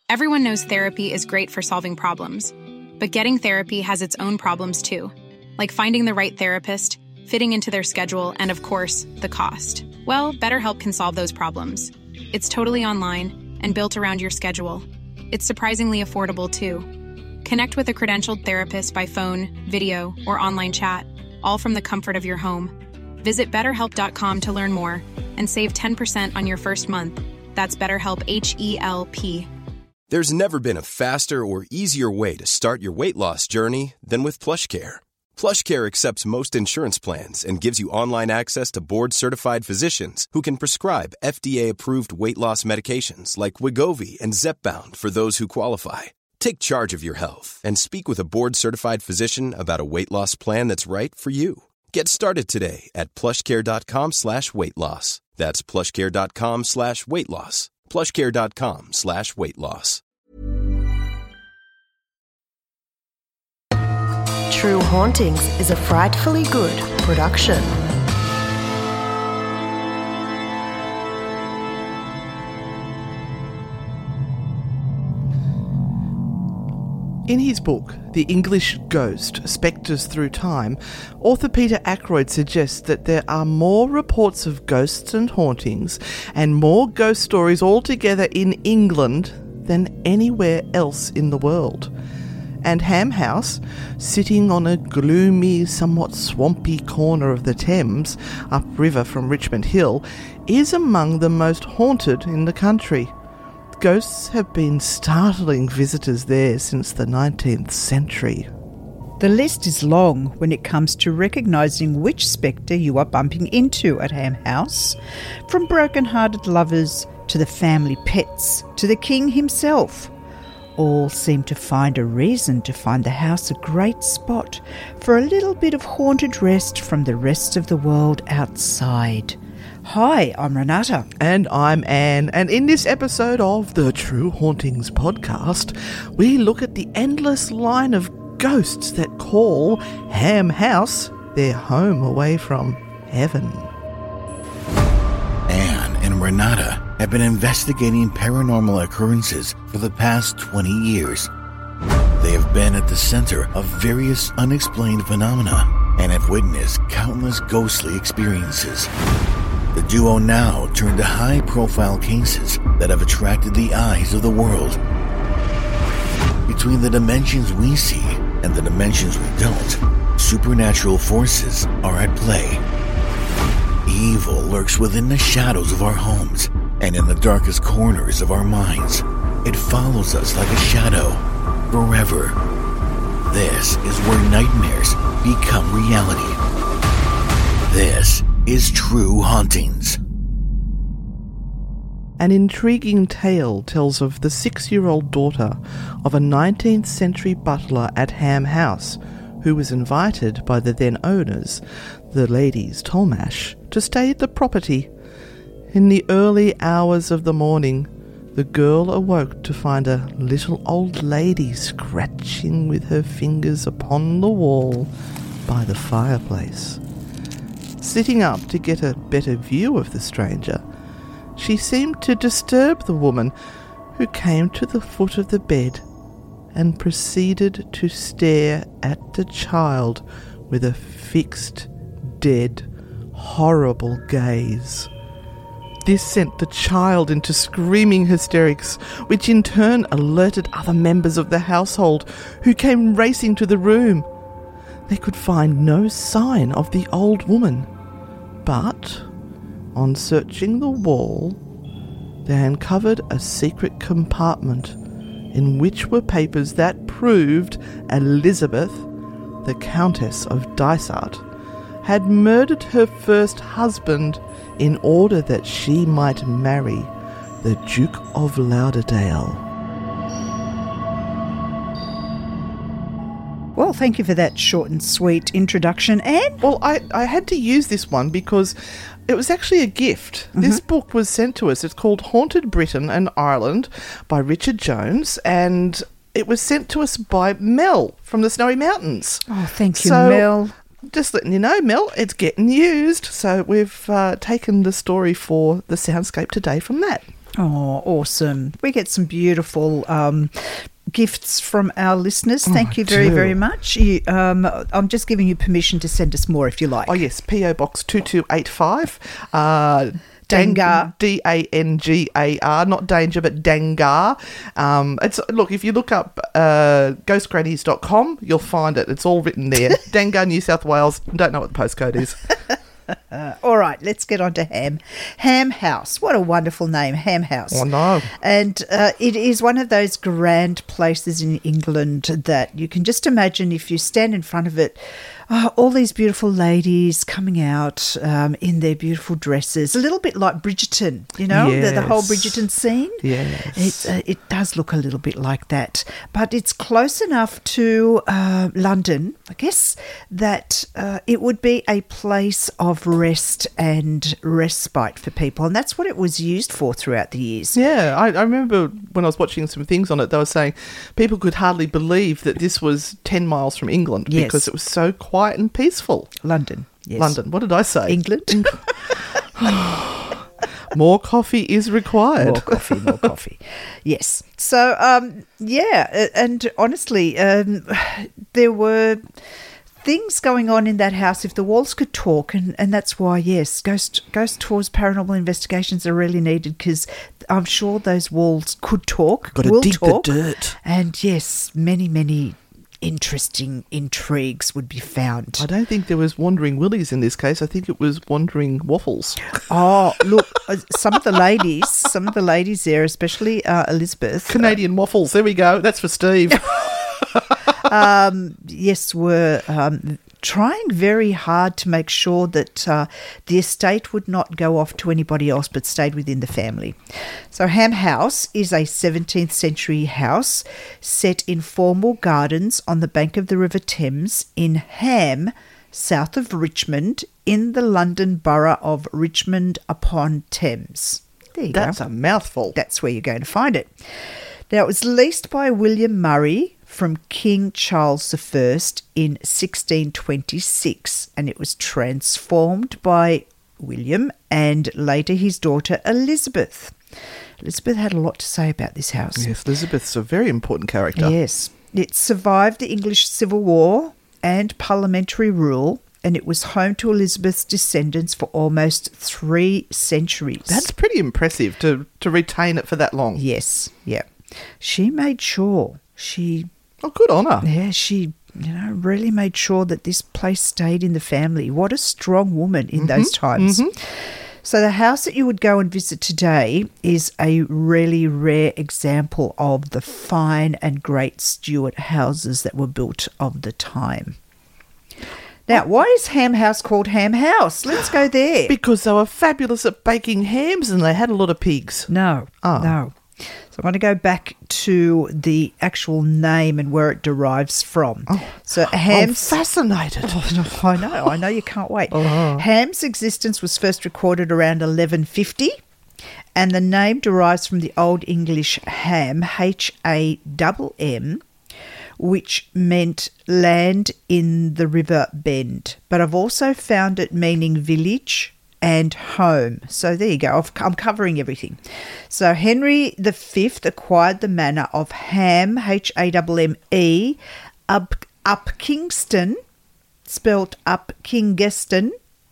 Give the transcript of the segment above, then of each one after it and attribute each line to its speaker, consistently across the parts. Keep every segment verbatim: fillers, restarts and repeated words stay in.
Speaker 1: Everyone knows therapy is great for solving problems, but getting therapy has its own problems too, like finding the right therapist, fitting into their schedule, and of course, the cost. Well, BetterHelp can solve those problems. It's totally online and built around your schedule. It's surprisingly affordable too. Connect with a credentialed therapist by phone, video, or online chat, all from the comfort of your home. Visit better help dot com to learn more and save ten percent on your first month. That's BetterHelp, H E L P.
Speaker 2: There's never been a faster or easier way to start your weight loss journey than with PlushCare. PlushCare accepts most insurance plans and gives you online access to board-certified physicians who can prescribe F D A-approved weight loss medications like Wegovy and Zepbound for those who qualify. Take charge of your health and speak with a board-certified physician about a weight loss plan that's right for you. Get started today at plushcare.com slash weight loss. That's plushcare.com slash weight loss. plushcare.com slash weight loss.
Speaker 3: True Hauntings is a Frightfully Good production.
Speaker 4: In his book, The English Ghost, Spectres Through Time, author Peter Ackroyd suggests that there are more reports of ghosts and hauntings and more ghost stories altogether in England than anywhere else in the world. And Ham House, sitting on a gloomy, somewhat swampy corner of the Thames, upriver from Richmond Hill, is among the most haunted in the country. Ghosts have been startling visitors there since the nineteenth century.
Speaker 5: The list is long when it comes to recognising which spectre you are bumping into at Ham House, from broken-hearted lovers to the family pets to the king himself. All seem to find a reason to find the house a great spot for a little bit of haunted rest from the rest of the world outside. Hi, I'm Renata.
Speaker 4: And I'm Anne, and in this episode of the True Hauntings podcast, we look at the endless line of ghosts that call Ham House their home away from heaven.
Speaker 6: Anne and Renata have been investigating paranormal occurrences for the past twenty years. They have been at the center of various unexplained phenomena and have witnessed countless ghostly experiences. The duo now turn to high-profile cases that have attracted the eyes of the world. Between the dimensions we see and the dimensions we don't, supernatural forces are at play. Evil lurks within the shadows of our homes and in the darkest corners of our minds. It follows us like a shadow, forever. This is where nightmares become reality. This is True Hauntings.
Speaker 4: An intriguing tale tells of the six-year-old daughter of a nineteenth century butler at Ham House who was invited by the then owners, the ladies Tolmash, to stay at the property. In the early hours of the morning, the girl awoke to find a little old lady scratching with her fingers upon the wall by the fireplace. Sitting up to get a better view of the stranger, she seemed to disturb the woman, who came to the foot of the bed and proceeded to stare at the child with a fixed, dead, horrible gaze. This sent the child into screaming hysterics, which in turn alerted other members of the household, who came racing to the room. They could find no sign of the old woman. But, on searching the wall, they uncovered a secret compartment in which were papers that proved Elizabeth, the Countess of Dysart, had murdered her first husband in order that she might marry the Duke of Lauderdale.
Speaker 5: Well, thank you for that short and sweet introduction, Anne.
Speaker 4: Well, I, I had to use this one because it was actually a gift. Mm-hmm. This book was sent to us. It's called Haunted Britain and Ireland by Richard Jones, and it was sent to us by Mel from the Snowy Mountains.
Speaker 5: Oh, thank you,
Speaker 4: so,
Speaker 5: Mel.
Speaker 4: Just letting you know, Mel, it's getting used. So we've uh, taken the story for the soundscape today from that.
Speaker 5: Oh, awesome. We get some beautiful um, gifts from our listeners. Thank
Speaker 4: Oh,
Speaker 5: you very,
Speaker 4: do.
Speaker 5: very much. You, um, I'm just giving you permission to send us more if you like.
Speaker 4: Oh, yes, P O Box two two eight five. Uh,
Speaker 5: Dangar.
Speaker 4: D A N G A R, not danger, but Dangar. Um, it's look, if you look up uh, ghost grannies dot com, you'll find it. It's all written there. Dangar, New South Wales. Don't know what the postcode is.
Speaker 5: Uh, all right, let's get on to Ham. Ham House. What a wonderful name, Ham House.
Speaker 4: Oh, no.
Speaker 5: And uh, it is one of those grand places in England that you can just imagine if you stand in front of it, oh, all these beautiful ladies coming out um, in their beautiful dresses. A little bit like Bridgerton, you know, the, the whole
Speaker 4: Yes.
Speaker 5: Bridgerton scene.
Speaker 4: Yes.
Speaker 5: It, uh, it does look a little bit like that. But it's close enough to uh, London, I guess, that uh, it would be a place of rest and respite for people. And that's what it was used for throughout the years.
Speaker 4: Yeah, I, I remember when I was watching some things on it, they were saying people could hardly believe that this was ten miles from England
Speaker 5: Yes.
Speaker 4: because it was so quiet and peaceful.
Speaker 5: London, yes.
Speaker 4: London, what did I say?
Speaker 5: England.
Speaker 4: More coffee is required.
Speaker 5: More coffee, more coffee. Yes. So, um, yeah, a- and honestly, um, there were things going on in that house if the walls could talk, and, and that's why, yes, ghost ghost tours, paranormal investigations are really needed because I'm sure those walls could talk,
Speaker 4: Got to
Speaker 5: will
Speaker 4: dig
Speaker 5: talk,
Speaker 4: the dirt.
Speaker 5: and yes, many, many interesting intrigues would be found.
Speaker 4: I don't think there was wandering willies in this case. I think it was wandering waffles.
Speaker 5: Oh, look, uh, some of the ladies, some of the ladies there, especially uh, Elizabeth,
Speaker 4: Canadian waffles. There we go. That's for Steve.
Speaker 5: um, yes, were um, trying very hard to make sure that uh, the estate would not go off to anybody else but stayed within the family. So Ham House is a seventeenth century house set in formal gardens on the bank of the River Thames in Ham, south of Richmond, in the London borough of Richmond upon Thames. There you
Speaker 4: That's
Speaker 5: go.
Speaker 4: a mouthful.
Speaker 5: That's where you're going to find it. Now, it was leased by William Murray from King Charles the First in sixteen twenty-six, and it was transformed by William and later his daughter Elizabeth. Elizabeth had a lot to say about this house.
Speaker 4: Yes, Elizabeth's a very important character.
Speaker 5: Yes. It survived the English Civil War and parliamentary rule, and it was home to Elizabeth's descendants for almost three centuries.
Speaker 4: That's pretty impressive to, to retain it for that long.
Speaker 5: Yes, yeah. She made sure she,
Speaker 4: Oh, good on her.
Speaker 5: yeah, she, you know, really made sure that this place stayed in the family. What a strong woman in those times. So the house that you would go and visit today is a really rare example of the fine and great Stuart houses that were built of the time. Now, why is Ham House called Ham House? Let's go there.
Speaker 4: Because they were fabulous at baking hams and they had a lot of pigs.
Speaker 5: No,
Speaker 4: Oh.
Speaker 5: no. So I'm going to go back to the actual name and where it derives from. So
Speaker 4: I'm
Speaker 5: Ham's...
Speaker 4: fascinated.
Speaker 5: Oh, no, I know, I know you can't wait. Ham's existence was first recorded around eleven fifty, and the name derives from the Old English ham, H A M M, which meant land in the river bend. But I've also found it meaning village and home. So there you go. I've, I'm covering everything. So Henry the Fifth acquired the manor of Ham, H A M M E, up, up Kingston, spelt up Kingeston,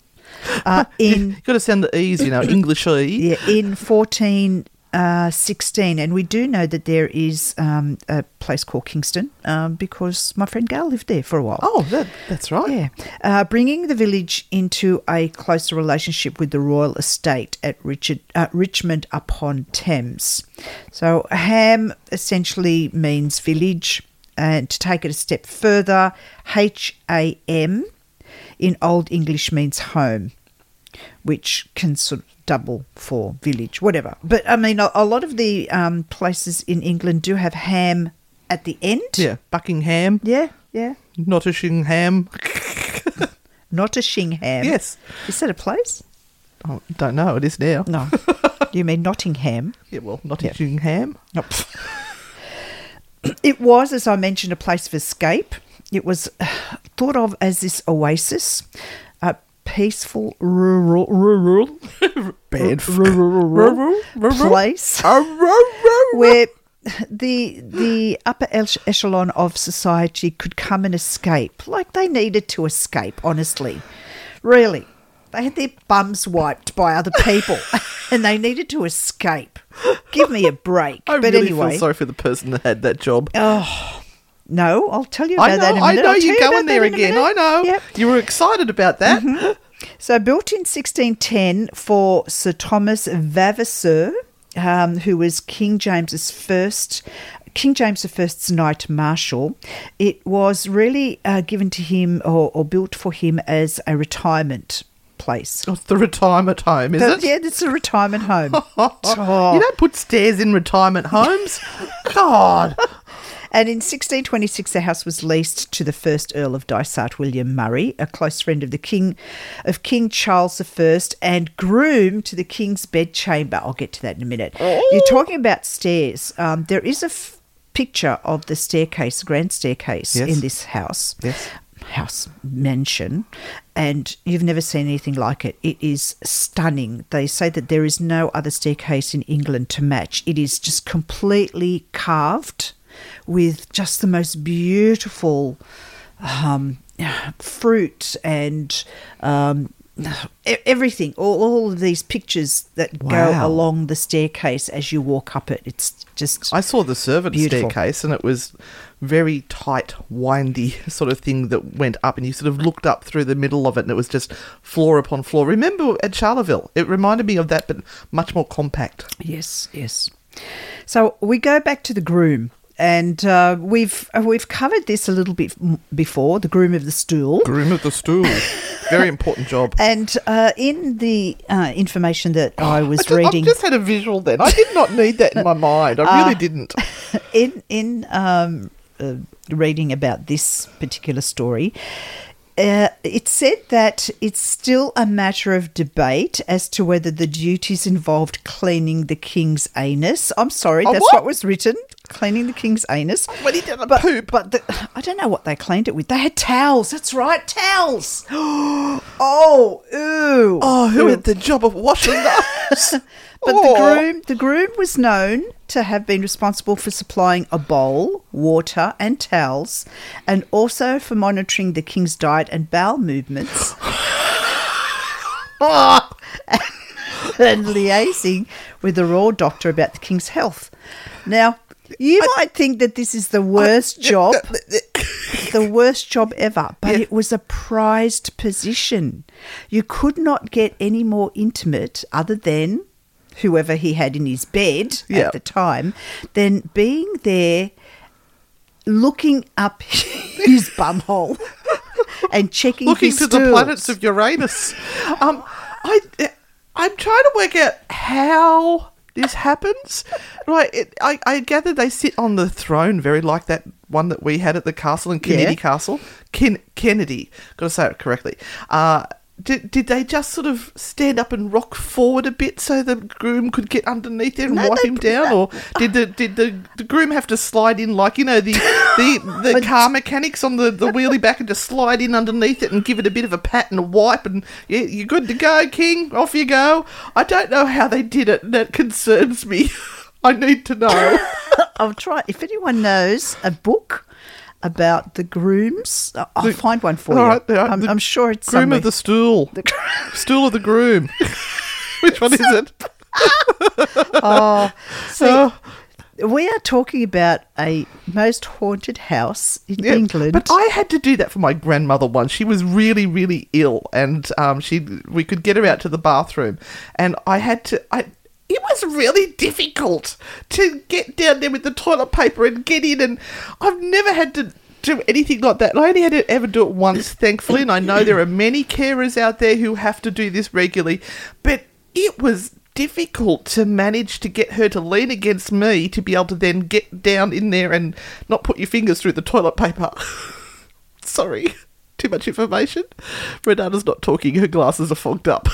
Speaker 5: uh, in
Speaker 4: You've got to sound the E's, you know, English E.
Speaker 5: yeah, in fourteen sixteen. And we do know that there is um, a place called Kingston um, because my friend Gail lived there for a while.
Speaker 4: Oh, that, that's right.
Speaker 5: Yeah, uh, bringing the village into a closer relationship with the royal estate at Richard, uh, Richmond upon Thames. So Ham essentially means village, and to take it a step further, H A M in Old English means home, which can sort of double for village, whatever. But I mean, a, a lot of the um, places in England do have ham at the end.
Speaker 4: Yeah, Buckingham,
Speaker 5: Yeah, yeah.
Speaker 4: Nottingham.
Speaker 5: Not a Shingham.
Speaker 4: Yes.
Speaker 5: Is that a place?
Speaker 4: Oh, don't know. It is now.
Speaker 5: No. You mean Nottingham?
Speaker 4: Yeah, well, Nottingham.
Speaker 5: Nope. It was, as I mentioned, a place of escape. It was uh, thought of as this oasis. Uh, peaceful rural rural
Speaker 4: Bad
Speaker 5: rural, rural, rural place where the the upper ech- echelon of society could come and escape. Like they needed to escape, honestly. Really. They had their bums wiped by other people and they needed to escape. Give me a break.
Speaker 4: I
Speaker 5: but
Speaker 4: really
Speaker 5: anyway,
Speaker 4: feel sorry for the person that had that job.
Speaker 5: Oh, no, I'll tell you about
Speaker 4: I know,
Speaker 5: that in a
Speaker 4: I
Speaker 5: minute.
Speaker 4: know
Speaker 5: I'll tell
Speaker 4: you're
Speaker 5: you
Speaker 4: going
Speaker 5: about
Speaker 4: there
Speaker 5: that in a
Speaker 4: again.
Speaker 5: minute.
Speaker 4: I know.
Speaker 5: Yep.
Speaker 4: You were excited about that.
Speaker 5: Mm-hmm. So built in sixteen ten for Sir Thomas Vavasour, um, who was King James's first, King James the First's Knight Marshal. It was really uh, given to him or, or built for him as a retirement place.
Speaker 4: Oh, it's the retirement home, is
Speaker 5: The-
Speaker 4: it?
Speaker 5: Yeah, it's a retirement home.
Speaker 4: You
Speaker 5: Oh.
Speaker 4: don't put stairs in retirement homes. God.
Speaker 5: And in sixteen twenty-six, the house was leased to the first Earl of Dysart, William Murray, a close friend of the King, of King Charles the First, and groom to the King's bedchamber. I'll get to that in a minute.
Speaker 4: Oh.
Speaker 5: You're talking about stairs. Um, there is a f- picture of the staircase, grand staircase
Speaker 4: Yes.
Speaker 5: in this house.
Speaker 4: Yes.
Speaker 5: House mansion, and you've never seen anything like it. It is stunning. They say that there is no other staircase in England to match. It is just completely carved with just the most beautiful um, fruit and um, e- everything. All, all of these pictures that
Speaker 4: Wow.
Speaker 5: go along the staircase as you walk up it. It's just
Speaker 4: I saw the servant
Speaker 5: Beautiful.
Speaker 4: staircase and it was very tight, windy sort of thing that went up and you sort of looked up through the middle of it and it was just floor upon floor. Remember at Charleville? It reminded me of that, but much more compact.
Speaker 5: Yes, yes. So we go back to the groom, and uh, we've uh, we've covered this a little bit m- before. The groom of the stool,
Speaker 4: Groom of the stool. Very important job.
Speaker 5: and uh, in the uh, information that I was
Speaker 4: I just,
Speaker 5: reading,
Speaker 4: I just had a visual then. I did not need that in my mind. I really didn't.
Speaker 5: in in um, uh, reading about this particular story. Uh, it said that it's still a matter of debate as to whether the duties involved cleaning the king's anus. I'm sorry,
Speaker 4: Oh,
Speaker 5: that's
Speaker 4: what?
Speaker 5: what was written, cleaning the king's anus.
Speaker 4: When he did a
Speaker 5: but,
Speaker 4: poop.
Speaker 5: But the, I don't know what they cleaned it with. They had towels. That's right, towels. oh, ew.
Speaker 4: Oh, who
Speaker 5: Ew.
Speaker 4: had the job of washing those?
Speaker 5: But
Speaker 4: Oh.
Speaker 5: the groom, the groom was known to have been responsible for supplying a bowl, water, and towels, and also for monitoring the king's diet and bowel movements, and liaising with the royal doctor about the king's health. Now, you might think that this is the worst job, the worst job ever, but
Speaker 4: Yeah.
Speaker 5: it was a prized position. You could not get any more intimate, other than whoever he had in his bed
Speaker 4: Yeah.
Speaker 5: at the time, than being there looking up his bumhole and checking
Speaker 4: Looking
Speaker 5: his
Speaker 4: to the
Speaker 5: stools.
Speaker 4: planets of Uranus. Um, I, I'm trying to work out how this happens. Right, it, I, I gather they sit on the throne, very like that one that we had at the castle in Kennedy
Speaker 5: Yeah.
Speaker 4: Castle. Ken, Kennedy, got to say it correctly. Uh, did, did they just sort of stand up and rock forward a bit so the groom could get underneath there and
Speaker 5: No,
Speaker 4: wipe
Speaker 5: they-
Speaker 4: him down, or did the did the, the groom have to slide in like, you know, the the, the car mechanics on the, the wheelie back and just slide in underneath it and give it a bit of a pat and a wipe and yeah, you're good to go, King, off you go. I don't know how they did it, and that concerns me. I need to know.
Speaker 5: I'll try. If anyone knows a book about the grooms, I'll
Speaker 4: The-
Speaker 5: find one for
Speaker 4: All
Speaker 5: you.
Speaker 4: right, all right,
Speaker 5: I'm,
Speaker 4: the
Speaker 5: I'm sure it's
Speaker 4: Groom
Speaker 5: somewhere.
Speaker 4: of the stool.
Speaker 5: The gr-
Speaker 4: Stool of the groom. Which one is it?
Speaker 5: oh, see,
Speaker 4: Oh.
Speaker 5: we are talking about a most haunted house in
Speaker 4: Yeah,
Speaker 5: England.
Speaker 4: But I had to do that for my grandmother once. She was really, really ill, and um, she we could get her out to the bathroom, and I had to. I it was really difficult to get down there with the toilet paper and get in, and I've never had to do anything like that. I only had to ever do it once, thankfully, and I know there are many carers out there who have to do this regularly, but it was difficult to manage to get her to lean against me to be able to then get down in there and not put your fingers through the toilet paper. Sorry, too much information. Renata's not talking, her glasses are fogged up.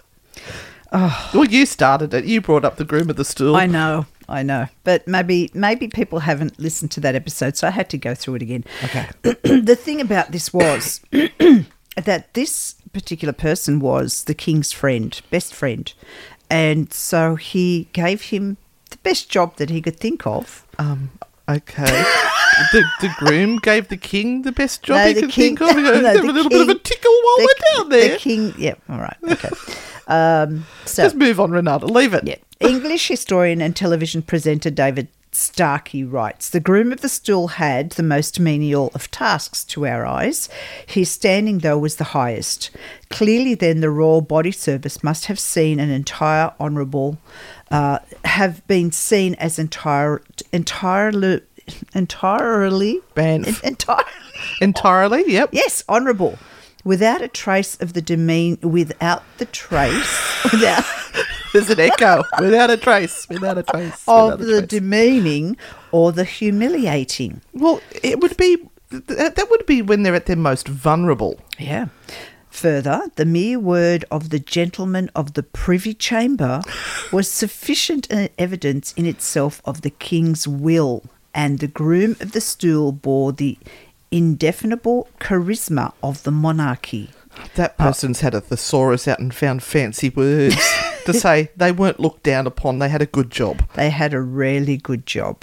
Speaker 4: Oh. Well, you started it. You brought up the groom of the stool.
Speaker 5: I know, I know. But maybe maybe people haven't listened to that episode, so I had to go through it again.
Speaker 4: Okay.
Speaker 5: The thing about this was that this particular person was the king's friend, best friend. And so he gave him the best job that he could think of.
Speaker 4: Um, okay. the, the groom gave the king the best job
Speaker 5: No,
Speaker 4: he
Speaker 5: the
Speaker 4: could
Speaker 5: king-
Speaker 4: think of.
Speaker 5: no,
Speaker 4: Have
Speaker 5: the
Speaker 4: a little bit of a
Speaker 5: king-
Speaker 4: tickle while
Speaker 5: the,
Speaker 4: we're down there.
Speaker 5: The king, yeah, all right, okay. Um, so,
Speaker 4: Just move on, Renata. Leave it.
Speaker 5: yeah. English historian and television presenter David Starkey writes, the groom of the stool had the most menial of tasks to our eyes. His standing, though, was the highest. Clearly, then, the royal body service must have seen an entire honourable, uh, have been seen as entire, entirely, entirely,
Speaker 4: Banff.
Speaker 5: entirely,
Speaker 4: Entirely, yep.
Speaker 5: yes, honourable, without a trace of the demean, without the trace, without.
Speaker 4: There's an echo. Without a trace. Without a trace.
Speaker 5: of
Speaker 4: without a
Speaker 5: the
Speaker 4: trace.
Speaker 5: demeaning or the humiliating.
Speaker 4: Well, it would be... That that would be when they're at their most vulnerable.
Speaker 5: Yeah. Further, the mere word of the gentleman of the Privy Chamber was sufficient evidence in itself of the king's will, and the groom of the stool bore the indefinable charisma of the monarchy.
Speaker 4: That person's had a thesaurus out and found fancy words to say they weren't looked down upon. They had a good job.
Speaker 5: They had a really good job.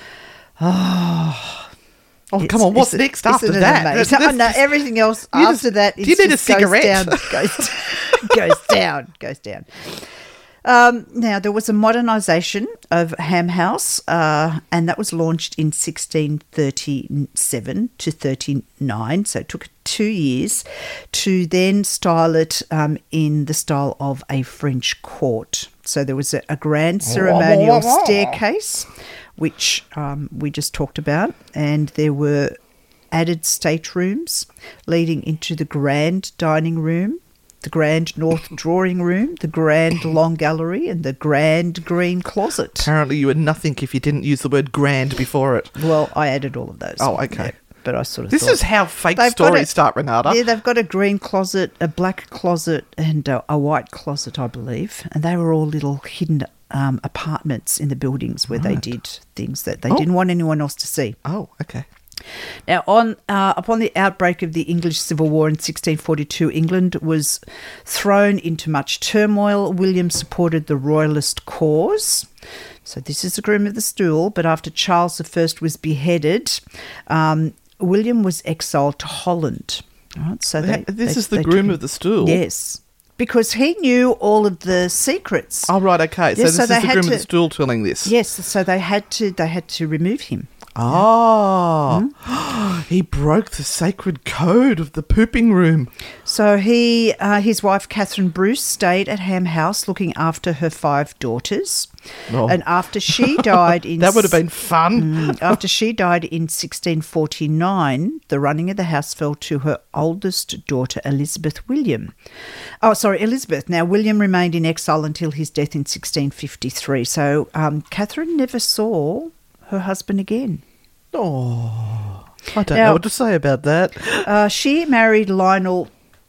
Speaker 4: Oh,
Speaker 5: It's-
Speaker 4: come on. What's
Speaker 5: isn't-
Speaker 4: next after
Speaker 5: isn't it
Speaker 4: that?
Speaker 5: amazing?
Speaker 4: That's-
Speaker 5: Oh, no, everything else
Speaker 4: You
Speaker 5: after
Speaker 4: just-
Speaker 5: that
Speaker 4: do you
Speaker 5: is
Speaker 4: need a
Speaker 5: just goes
Speaker 4: cigarette?
Speaker 5: down, goes, goes down, goes down. Um, now, there was a modernisation of Ham House, uh, and that was launched in sixteen thirty-seven to thirty-nine, so it took two years to then style it um, in the style of a French court. So there was a, a grand ceremonial staircase, which um, we just talked about, and there were added staterooms leading into the grand dining room, the grand north drawing room, the grand long gallery, and the grand green closet.
Speaker 4: Apparently you were nothing if you didn't use the word grand before it.
Speaker 5: Well, I added all of those.
Speaker 4: Oh, okay.
Speaker 5: Yeah, but I sort of
Speaker 4: This
Speaker 5: thought,
Speaker 4: is how fake
Speaker 5: They've got
Speaker 4: stories
Speaker 5: a-
Speaker 4: start, Renata.
Speaker 5: yeah, they've got a green closet, a black closet, and a, a white closet, I believe. And they were all little hidden um, apartments in the buildings where they did things that they
Speaker 4: Oh.
Speaker 5: didn't want anyone else to see.
Speaker 4: Oh, okay.
Speaker 5: Now, on uh, upon the outbreak of the English Civil War in sixteen forty-two, England was thrown into much turmoil. William supported the royalist cause. So this is the groom of the stool. But after Charles the First was beheaded, um, William was exiled to Holland. All right, so they,
Speaker 4: This
Speaker 5: they-
Speaker 4: is the
Speaker 5: they
Speaker 4: groom
Speaker 5: took-
Speaker 4: of the stool?
Speaker 5: Yes, because he knew all of the secrets.
Speaker 4: Oh, right, okay. So
Speaker 5: Yes,
Speaker 4: this
Speaker 5: so
Speaker 4: is
Speaker 5: they
Speaker 4: the
Speaker 5: had
Speaker 4: groom of
Speaker 5: to-
Speaker 4: the stool telling this.
Speaker 5: Yes, so they had to they had to remove him.
Speaker 4: Oh,
Speaker 5: Hmm?
Speaker 4: he broke the sacred code of the pooping room.
Speaker 5: So he, uh, his wife Catherine Bruce, stayed at Ham House looking after her five daughters,
Speaker 4: Oh.
Speaker 5: and after she died in
Speaker 4: That would have been fun.
Speaker 5: Mm, after she died in sixteen forty-nine, the running of the house fell to her oldest daughter Elizabeth William. Oh, sorry, Elizabeth. Now William remained in exile until his death in sixteen fifty-three. So um, Catherine never saw her husband again.
Speaker 4: Oh, I don't
Speaker 5: Now-
Speaker 4: know what to say about that.
Speaker 5: Uh, she married Lionel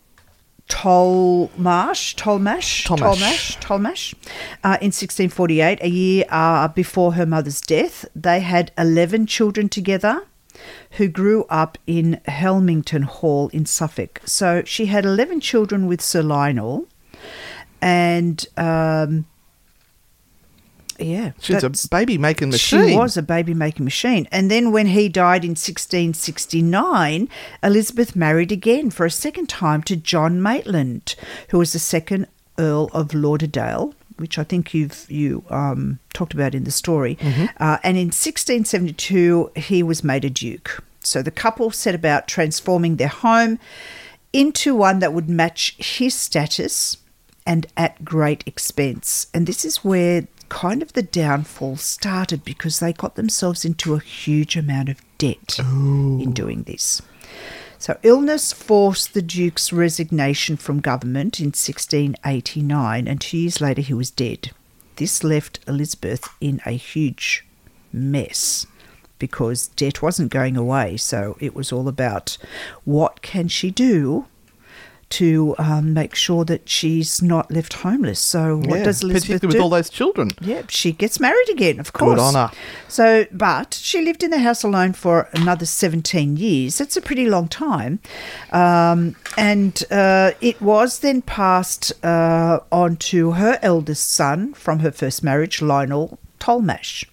Speaker 5: Tolmash, Tolmash,
Speaker 4: Tolmash.
Speaker 5: Tolmash, Tolmash, uh, in sixteen forty-eight, a year uh, before her mother's death. They had eleven children together who grew up in Helmington Hall in Suffolk. So she had eleven children with Sir Lionel, and um, yeah.
Speaker 4: She's
Speaker 5: that's-
Speaker 4: a baby-making machine.
Speaker 5: She was a baby-making machine. And then when he died in sixteen sixty-nine, Elizabeth married again for a second time to John Maitland, who was the second Earl of Lauderdale, which I think you've you um, talked about in the story. Uh, and in sixteen seventy-two, he was made a duke. So the couple set about transforming their home into one that would match his status and at great expense. And this is where kind of the downfall started, because they got themselves into a huge amount of debt in doing this. So illness forced the Duke's resignation from government in sixteen eighty-nine, and two years later he was dead. This left Elizabeth in a huge mess because debt wasn't going away. So it was all about what can she do to um, make sure that she's not left homeless. So what
Speaker 4: Yeah,
Speaker 5: does Elizabeth
Speaker 4: particularly
Speaker 5: do?
Speaker 4: with all those children.
Speaker 5: Yeah, she gets married again, of course.
Speaker 4: Good on her.
Speaker 5: So, but she lived in the house alone for another seventeen years. That's a pretty long time. Um, and uh, it was then passed uh, on to her eldest son from her first marriage, Lionel Tolmash.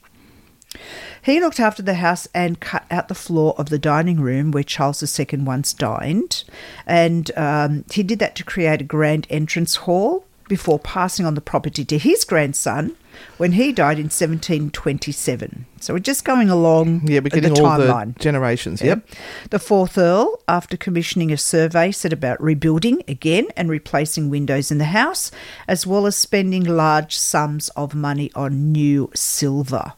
Speaker 5: He looked after the house and cut out the floor of the dining room where Charles the Second once dined. And um, he did that to create a grand entrance hall before passing on the property to his grandson when he died in seventeen twenty-seven. So we're just going along
Speaker 4: Yeah, we're getting
Speaker 5: the
Speaker 4: all
Speaker 5: timeline.
Speaker 4: the generations. Yep.
Speaker 5: The fourth Earl, after commissioning a survey, set about rebuilding again and replacing windows in the house, as well as spending large sums of money on new silver.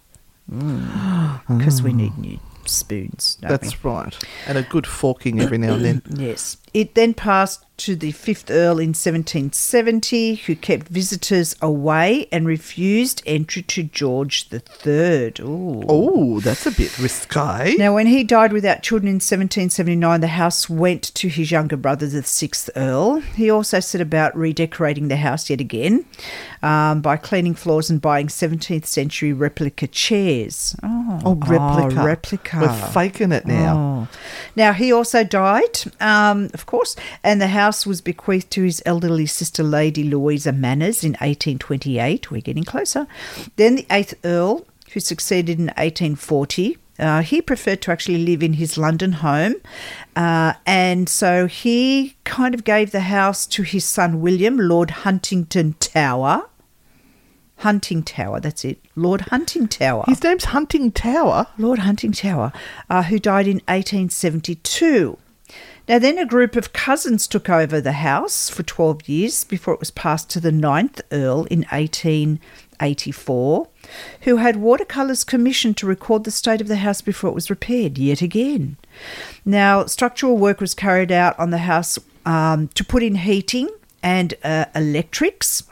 Speaker 5: Because mm. we need new spoons. Don't
Speaker 4: That's
Speaker 5: we?
Speaker 4: right. And a good forking every now and then.
Speaker 5: Yes. It then passed to the fifth Earl in seventeen seventy, who kept visitors away and refused entry to George the Third. Ooh.
Speaker 4: Oh, that's a bit risque.
Speaker 5: Now, when he died without children in seventeen seventy-nine, the house went to his younger brother, the sixth Earl. He also set about redecorating the house yet again um, by cleaning floors and buying seventeenth century replica chairs. Oh,
Speaker 4: Oh, replica.
Speaker 5: Oh, replica.
Speaker 4: We're faking it now.
Speaker 5: Oh. Now, he also died, um, of course, and the house was bequeathed to his elderly sister, Lady Louisa Manners, in eighteen twenty-eight. We're getting closer. Then the eighth Earl, who succeeded in eighteen forty, uh, he preferred to actually live in his London home. Uh, and so he kind of gave the house to his son, William, Lord Huntington Tower. Hunting Tower, that's it. Lord Hunting Tower.
Speaker 4: His name's Hunting Tower.
Speaker 5: Lord Hunting Tower, uh, who died in eighteen seventy-two. Now, then a group of cousins took over the house for twelve years before it was passed to the ninth Earl in eighteen eighty-four, who had watercolours commissioned to record the state of the house before it was repaired yet again. Now, structural work was carried out on the house um, to put in heating and uh, electrics.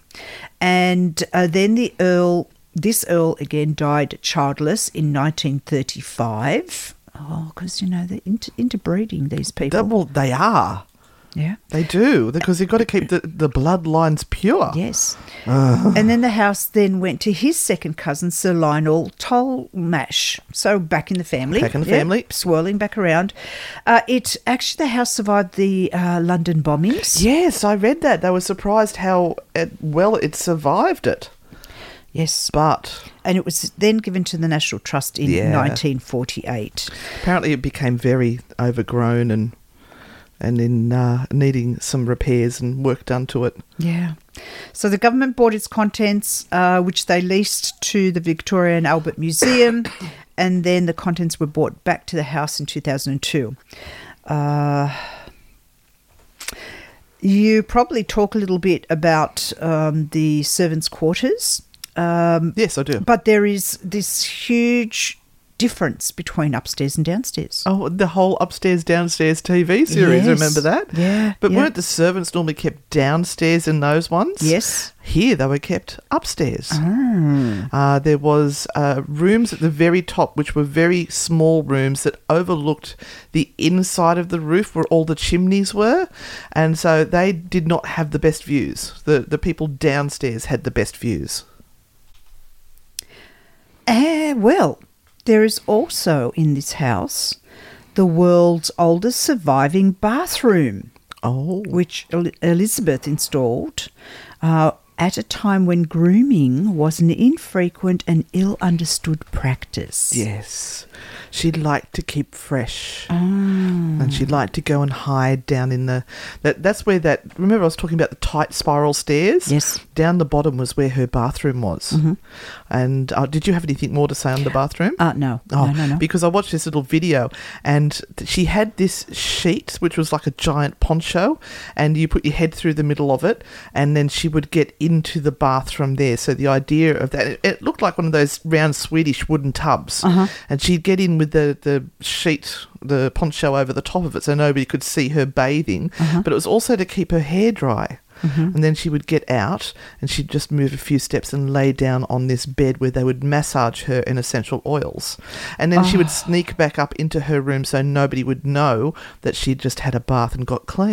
Speaker 5: And uh, then the Earl, this Earl again died childless in nineteen thirty-five. Oh, because, you know, they're inter- interbreeding, these people.
Speaker 4: That, well, they are.
Speaker 5: Yeah.
Speaker 4: They do, because you've got to keep the, the bloodlines pure.
Speaker 5: Yes. Uh. And then the house then went to his second cousin, Sir Lionel Tolmash. So back in the family.
Speaker 4: Back in the
Speaker 5: yep,
Speaker 4: family.
Speaker 5: Swirling back around. Uh, it actually, the house survived the uh, London bombings.
Speaker 4: Yes, I read that. They were surprised how it, well it survived it.
Speaker 5: Yes.
Speaker 4: But...
Speaker 5: And it was then given to the National Trust in
Speaker 4: Yeah.
Speaker 5: nineteen forty-eight.
Speaker 4: apparently it became very overgrown and and in uh, needing some repairs and work done to it.
Speaker 5: Yeah. So the government bought its contents, uh, which they leased to the Victoria and Albert Museum, and then the contents were brought back to the house in two thousand two. Uh, you probably talk a little bit about um, the servants' quarters. Um,
Speaker 4: Yes, I do.
Speaker 5: But there is this huge difference between upstairs and downstairs.
Speaker 4: Oh, the whole upstairs downstairs T V series,
Speaker 5: Yes.
Speaker 4: remember that?
Speaker 5: Yeah.
Speaker 4: But
Speaker 5: yeah.
Speaker 4: weren't the servants normally kept downstairs in those ones?
Speaker 5: Yes.
Speaker 4: Here they were kept upstairs.
Speaker 5: Ah.
Speaker 4: Uh, there was uh, rooms at the very top, which were very small rooms that overlooked the inside of the roof where all the chimneys were. And so they did not have the best views. The, the people downstairs had the best views.
Speaker 5: Uh, well, there is also in this house the world's oldest surviving bathroom,
Speaker 4: Oh.
Speaker 5: which El- Elizabeth installed uh, at a time when grooming was an infrequent and ill-understood practice.
Speaker 4: Yes. She liked to keep fresh.
Speaker 5: Ah.
Speaker 4: And she liked to go and hide down in the... That, that's where that... Remember I was talking about the tight spiral stairs?
Speaker 5: Yes.
Speaker 4: Down the bottom was where her bathroom was.
Speaker 5: Mm-hmm.
Speaker 4: And uh, did you have anything more to say on the bathroom?
Speaker 5: Uh, no.
Speaker 4: Oh,
Speaker 5: no, no, no.
Speaker 4: because I watched this little video and th- she had this sheet, which was like a giant poncho, and you put your head through the middle of it, and then she would get into the bath from there. So the idea of that, it, it looked like one of those round Swedish wooden tubs,
Speaker 5: Uh-huh.
Speaker 4: and she'd get in with the, the sheet, the poncho over the top of it so nobody could see her bathing,
Speaker 5: Uh-huh.
Speaker 4: but it was also to keep her hair dry. Mm-hmm. And then she would get out and she'd just move a few steps and lay down on this bed where they would massage her in essential oils. And then oh. she would sneak back up into her room so nobody would know that she'd just had a bath and got clean.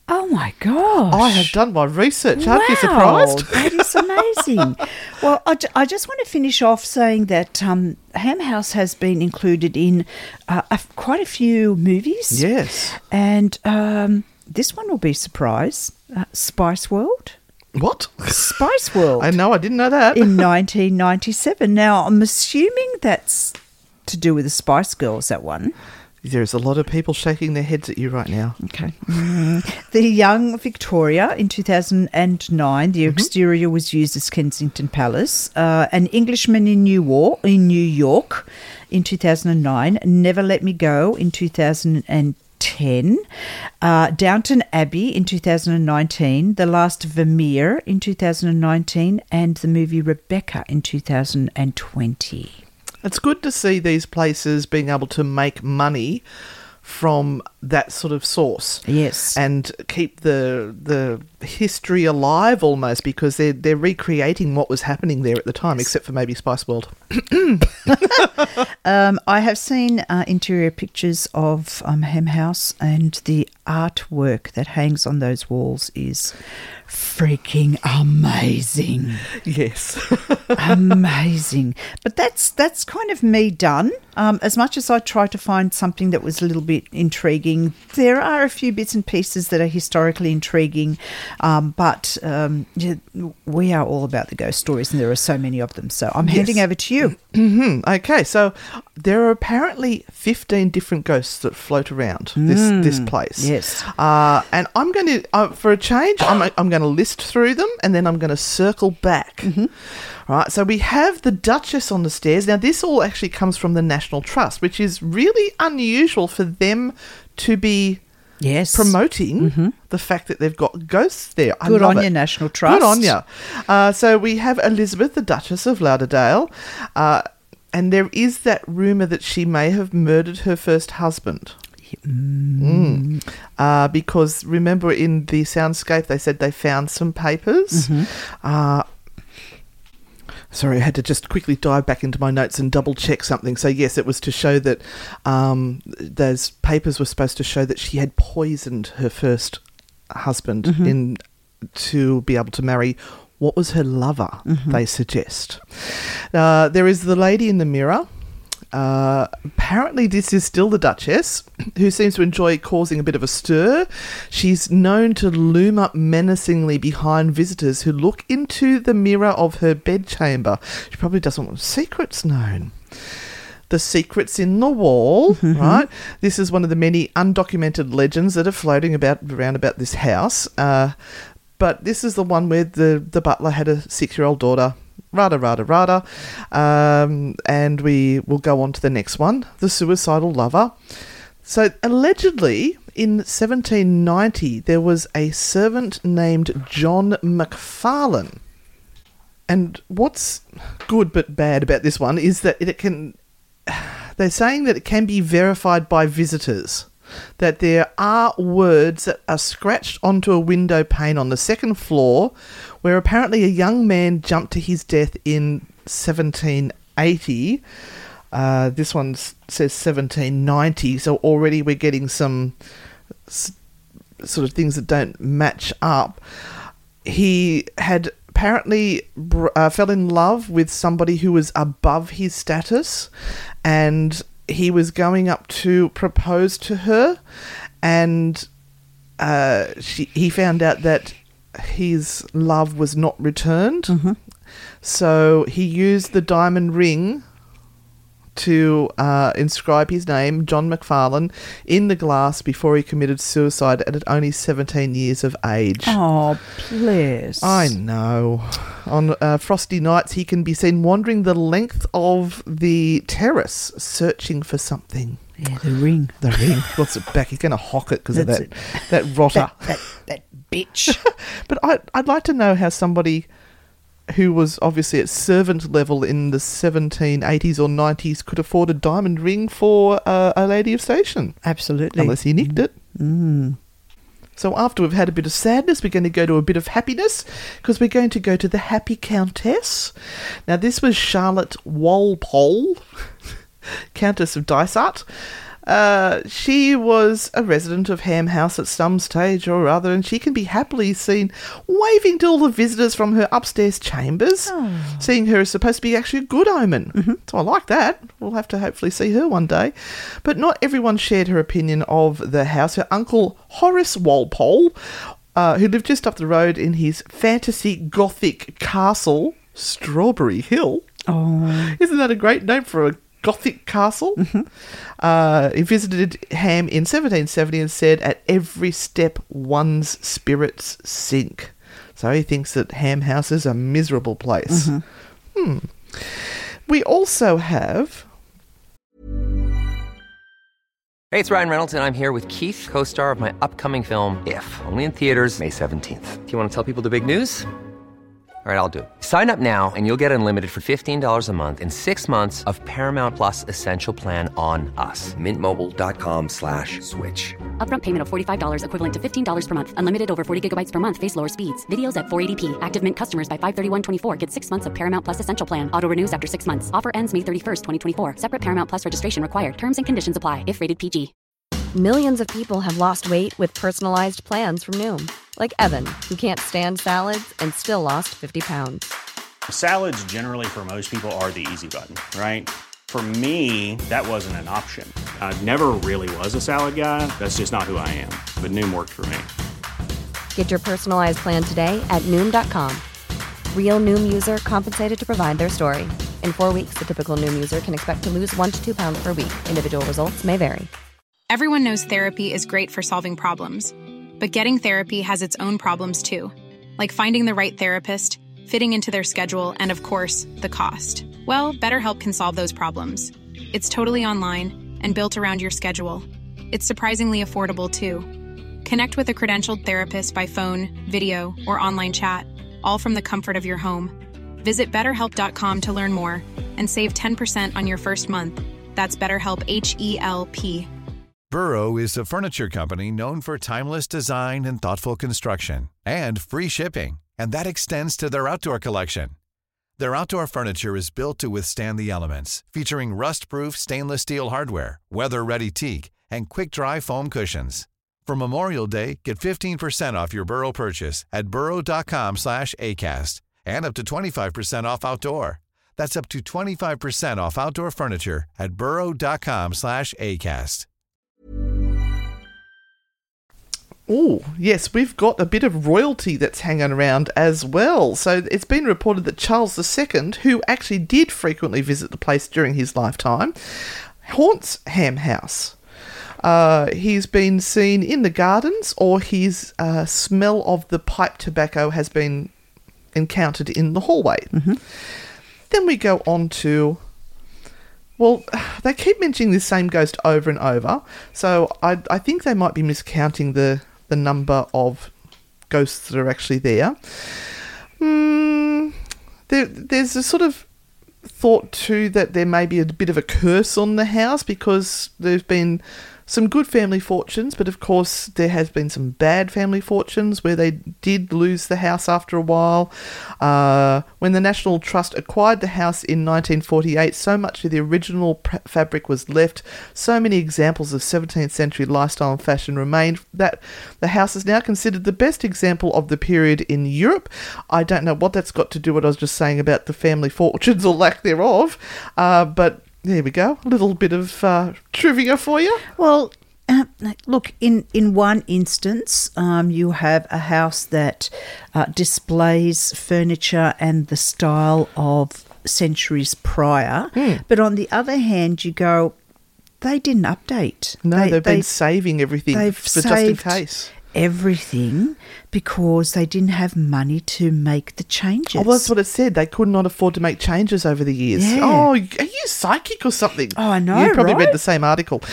Speaker 5: Oh, my gosh.
Speaker 4: I have done my research.
Speaker 5: Wow,
Speaker 4: Aren't you surprised?
Speaker 5: That is amazing. Well, I, I just want to finish off saying that um, Ham House has been included in uh, a, quite a few movies.
Speaker 4: Yes.
Speaker 5: And um, this one will be a surprise. Uh, Spice World.
Speaker 4: What?
Speaker 5: Spice World.
Speaker 4: I know, I didn't know that.
Speaker 5: In nineteen ninety-seven. Now, I'm assuming that's to do with the Spice Girls, that one.
Speaker 4: There's a lot of people shaking their heads at you right now.
Speaker 5: Okay. Mm. The Young Victoria in two thousand nine, the mm-hmm. exterior was used as Kensington Palace. Uh, An Englishman in New York, in New York in two thousand nine. Never Let Me Go in two thousand ten. Uh, Downton Abbey in two thousand nineteen. The Last Vermeer in two thousand nineteen. And the movie Rebecca in two thousand twenty.
Speaker 4: It's good to see these places being able to make money from that sort of source.
Speaker 5: Yes.
Speaker 4: And keep the the history alive almost, because they're, they're recreating what was happening there at the time, except for maybe Spice World.
Speaker 5: um, I have seen uh, interior pictures of um, Ham House, and the artwork that hangs on those walls is freaking amazing.
Speaker 4: Yes.
Speaker 5: Amazing. But that's that's kind of me done. Um, as much as I try to find something that was a little bit intriguing, there are a few bits and pieces that are historically intriguing, um, but um, yeah, we are all about the ghost stories, and there are so many of them. So I'm
Speaker 4: yes.
Speaker 5: handing over to you.
Speaker 4: Mm-hmm. Okay, so there are apparently fifteen different ghosts that float around this
Speaker 5: Mm,
Speaker 4: this place.
Speaker 5: yes.
Speaker 4: Uh, and I'm going to, uh, for a change, I'm, I'm going to list through them, and then I'm going to circle back. Mm-hmm. Right, so we have the Duchess on the stairs. Now, this all actually comes from the National Trust, which is really unusual for them to be
Speaker 5: Yes.
Speaker 4: promoting
Speaker 5: mm-hmm.
Speaker 4: the fact that they've got ghosts there. I
Speaker 5: Good
Speaker 4: love
Speaker 5: on
Speaker 4: it.
Speaker 5: you, National Trust.
Speaker 4: Good on you. Uh, so we have Elizabeth, the Duchess of Lauderdale, uh, and there is that rumour that she may have murdered her first husband.
Speaker 5: Mm.
Speaker 4: Mm. Uh, because remember in the soundscape they said they found some papers.
Speaker 5: Mm-hmm.
Speaker 4: Uh, sorry, I had to just quickly dive back into my notes and double check something. So yes, it was to show that um, those papers were supposed to show that she had poisoned her first husband mm-hmm. in to be able to marry what was her lover, mm-hmm. they suggest. Uh, there is the lady in the mirror. Uh, apparently this is still the Duchess, who seems to enjoy causing a bit of a stir. She's known to loom up menacingly behind visitors who look into the mirror of her bedchamber. She probably doesn't want secrets known. The secrets in the wall, mm-hmm. right? This is one of the many undocumented legends that are floating about around about this house. Uh, but this is the one where the, the butler had a six-year-old daughter. Rada, rada, rada. Um, and we will go on to the next one, the suicidal lover. So allegedly, in seventeen ninety, there was a servant named John McFarlane. And what's good but bad about this one is that it can... They're saying that it can be verified by visitors. That there are words that are scratched onto a window pane on the second floor, where apparently a young man jumped to his death in seventeen eighty. Uh, this one says seventeen ninety, so already we're getting some s- sort of things that don't match up. He had apparently br- uh, fell in love with somebody who was above his status, and he was going up to propose to her, and uh, she, he found out that his love was not returned. Mm-hmm. So he used the diamond ring to uh, inscribe his name, John McFarlane, in the glass before he committed suicide at only seventeen years of age.
Speaker 5: Oh, please.
Speaker 4: I know. On uh, frosty nights, he can be seen wandering the length of the terrace, searching for something.
Speaker 5: Yeah, the ring.
Speaker 4: The ring. What's it back? He's going to hock it because of that,
Speaker 5: it.
Speaker 4: that rotter.
Speaker 5: That, that, that bitch.
Speaker 4: But I, I'd like to know how somebody who was obviously at servant level in the seventeen eighties or nineties could afford a diamond ring for uh, a lady of station.
Speaker 5: Absolutely.
Speaker 4: Unless he nicked it.
Speaker 5: Mm.
Speaker 4: So after we've had a bit of sadness, we're going to go to a bit of happiness, because we're going to go to the Happy Countess. Now, this was Charlotte Walpole, Countess of Dysart. Uh, she was a resident of Ham House at some stage or other, and she can be happily seen waving to all the visitors from her upstairs chambers. Oh. Seeing her is supposed to be actually a good omen. Mm-hmm. So I like that. We'll have to hopefully see her one day. But not everyone shared her opinion of the house. Her uncle, Horace Walpole, uh, who lived just up the road in his fantasy gothic castle, Strawberry Hill.
Speaker 5: Oh.
Speaker 4: Isn't that a great name for a Gothic castle? Mm-hmm. Uh, he visited Ham in seventeen seventy and said, "At every step, one's spirits sink." So he thinks that Ham House is a miserable place. Mm-hmm. Hmm. We also have...
Speaker 7: Hey, it's Ryan Reynolds, and I'm here with Keith, co-star of my upcoming film, If, only in theaters May seventeenth. Do you want to tell people the big news? All right, I'll do it. Sign up now and you'll get unlimited for fifteen dollars a month and six months of Paramount Plus Essential Plan on us. Mint Mobile dot com slash switch.
Speaker 8: Upfront payment of forty-five dollars equivalent to fifteen dollars per month. Unlimited over forty gigabytes per month. Face lower speeds. Videos at four eighty p. Active Mint customers by five thirty-one twenty-four get six months of Paramount Plus Essential Plan. Auto renews after six months. Offer ends May thirty-first, twenty twenty-four. Separate Paramount Plus registration required. Terms and conditions apply if rated P G.
Speaker 9: Millions of people have lost weight with personalized plans from Noom. Like Evan, who can't stand salads and still lost fifty pounds.
Speaker 10: Salads generally for most people are the easy button, right? For me, that wasn't an option. I never really was a salad guy. That's just not who I am. But Noom worked for me.
Speaker 9: Get your personalized plan today at Noom dot com. Real Noom user compensated to provide their story. In four weeks, the typical Noom user can expect to lose one to two pounds per week. Individual results may vary.
Speaker 1: Everyone knows therapy is great for solving problems. But getting therapy has its own problems too. Like finding the right therapist, fitting into their schedule, and of course, the cost. Well, BetterHelp can solve those problems. It's totally online and built around your schedule. It's surprisingly affordable too. Connect with a credentialed therapist by phone, video, or online chat, all from the comfort of your home. Visit better help dot com to learn more and save ten percent on your first month. That's BetterHelp, H E L P.
Speaker 11: Burrow is a furniture company known for timeless design and thoughtful construction, and free shipping, and that extends to their outdoor collection. Their outdoor furniture is built to withstand the elements, featuring rust-proof stainless steel hardware, weather-ready teak, and quick-dry foam cushions. For Memorial Day, get fifteen percent off your Burrow purchase at burrow dot com slash acast, and up to twenty-five percent off outdoor. That's up to twenty-five percent off outdoor furniture at burrow dot com slash acast.
Speaker 4: Oh, yes, we've got a bit of royalty that's hanging around as well. So it's been reported that Charles the Second, who actually did frequently visit the place during his lifetime, haunts Ham House. Uh, he's been seen in the gardens, or his uh, smell of the pipe tobacco has been encountered in the hallway. Mm-hmm. Then we go on to... Well, they keep mentioning this same ghost over and over, so I, I think they might be miscounting the, the number of ghosts that are actually there. Mm, there. There's a sort of thought too that there may be a bit of a curse on the house because there's been some good family fortunes, but of course there has been some bad family fortunes where they did lose the house after a while. Uh, when the National Trust acquired the house in nineteen forty-eight, so much of the original pr- fabric was left, so many examples of seventeenth century lifestyle and fashion remained, that the house is now considered the best example of the period in Europe. I don't know what that's got to do with what I was just saying about the family fortunes or lack thereof, uh, but there we go. A little bit of uh, trivia for you.
Speaker 5: Well, uh, look, in, in one instance, um, you have a house that uh, displays furniture and the style of centuries prior. Mm. But on the other hand, you go, they didn't update.
Speaker 4: No,
Speaker 5: they,
Speaker 4: they've been
Speaker 5: they,
Speaker 4: saving everything
Speaker 5: they've
Speaker 4: for just in
Speaker 5: saved
Speaker 4: case.
Speaker 5: Everything because they didn't have money to make the changes.
Speaker 4: Oh, well, that's what it said. They could not afford to make changes over the years.
Speaker 5: Yeah.
Speaker 4: Oh, are you psychic or something?
Speaker 5: Oh, I know,
Speaker 4: You probably
Speaker 5: right?
Speaker 4: read the same article.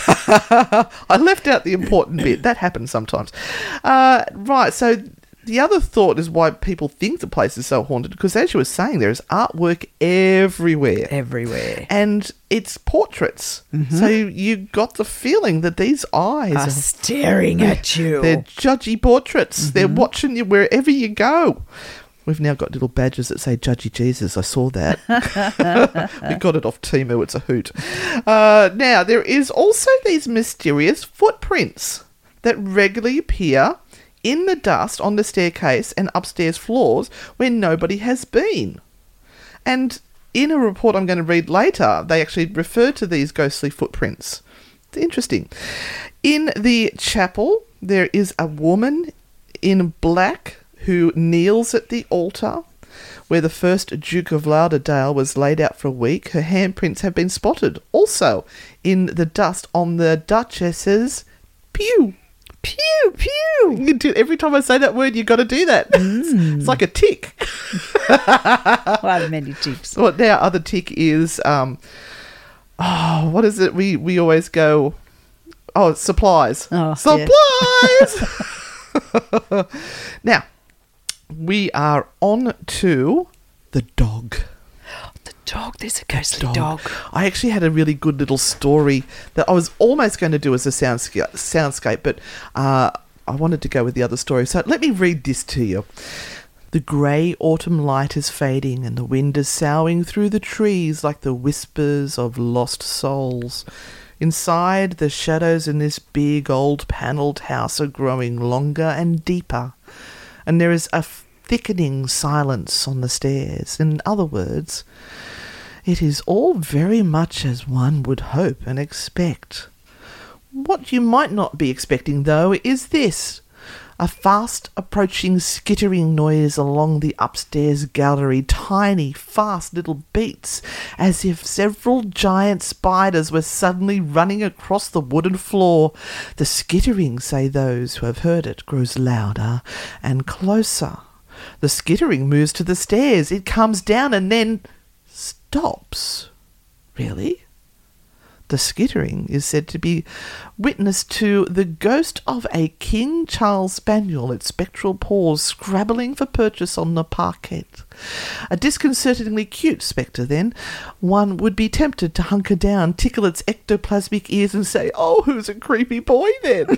Speaker 4: I left out the important bit. That happens sometimes. Uh, right, so the other thought is why people think the place is so haunted, because as you were saying, there is artwork everywhere.
Speaker 5: Everywhere.
Speaker 4: And it's portraits. Mm-hmm. So you, you got the feeling that these eyes
Speaker 5: are, are staring at you.
Speaker 4: They're judgy portraits. Mm-hmm. They're watching you wherever you go. We've now got little badges that say Judgy Jesus. I saw that. We got it off Temu. It's a hoot. Uh, now, there is also these mysterious footprints that regularly appear in the dust on the staircase and upstairs floors where nobody has been. And in a report I'm going to read later, they actually refer to these ghostly footprints. It's interesting. In the chapel, there is a woman in black who kneels at the altar where the first Duke of Lauderdale was laid out for a week. Her handprints have been spotted also in the dust on the Duchess's pew.
Speaker 5: Pew, pew.
Speaker 4: You do, every time I say that word, you've got to do that. Mm. It's like a tick.
Speaker 5: One of many ticks.
Speaker 4: Well, now other tick is, um, oh, what is it? We we always go, oh, supplies.
Speaker 5: Oh,
Speaker 4: supplies. Yeah. Now, we are on to the dog.
Speaker 5: The dog, there's a ghostly dog. dog.
Speaker 4: I actually had a really good little story that I was almost going to do as a soundscape, soundscape but uh, I wanted to go with the other story. So let me read this to you. The grey autumn light is fading and the wind is soughing through the trees like the whispers of lost souls. Inside, the shadows in this big old panelled house are growing longer and deeper, and there is a thickening silence on the stairs. In other words, it is all very much as one would hope and expect. What you might not be expecting, though, is this. A fast approaching skittering noise along the upstairs gallery, tiny, fast little beats, as if several giant spiders were suddenly running across the wooden floor. The skittering, say those who have heard it, grows louder and closer. The skittering moves to the stairs. It comes down and then stops. Really? The skittering is said to be witness to the ghost of a King Charles Spaniel, its spectral paws scrabbling for purchase on the parquet. A disconcertingly cute spectre, then. One would be tempted to hunker down, tickle its ectoplasmic ears and say, "Oh, who's a creepy boy then?"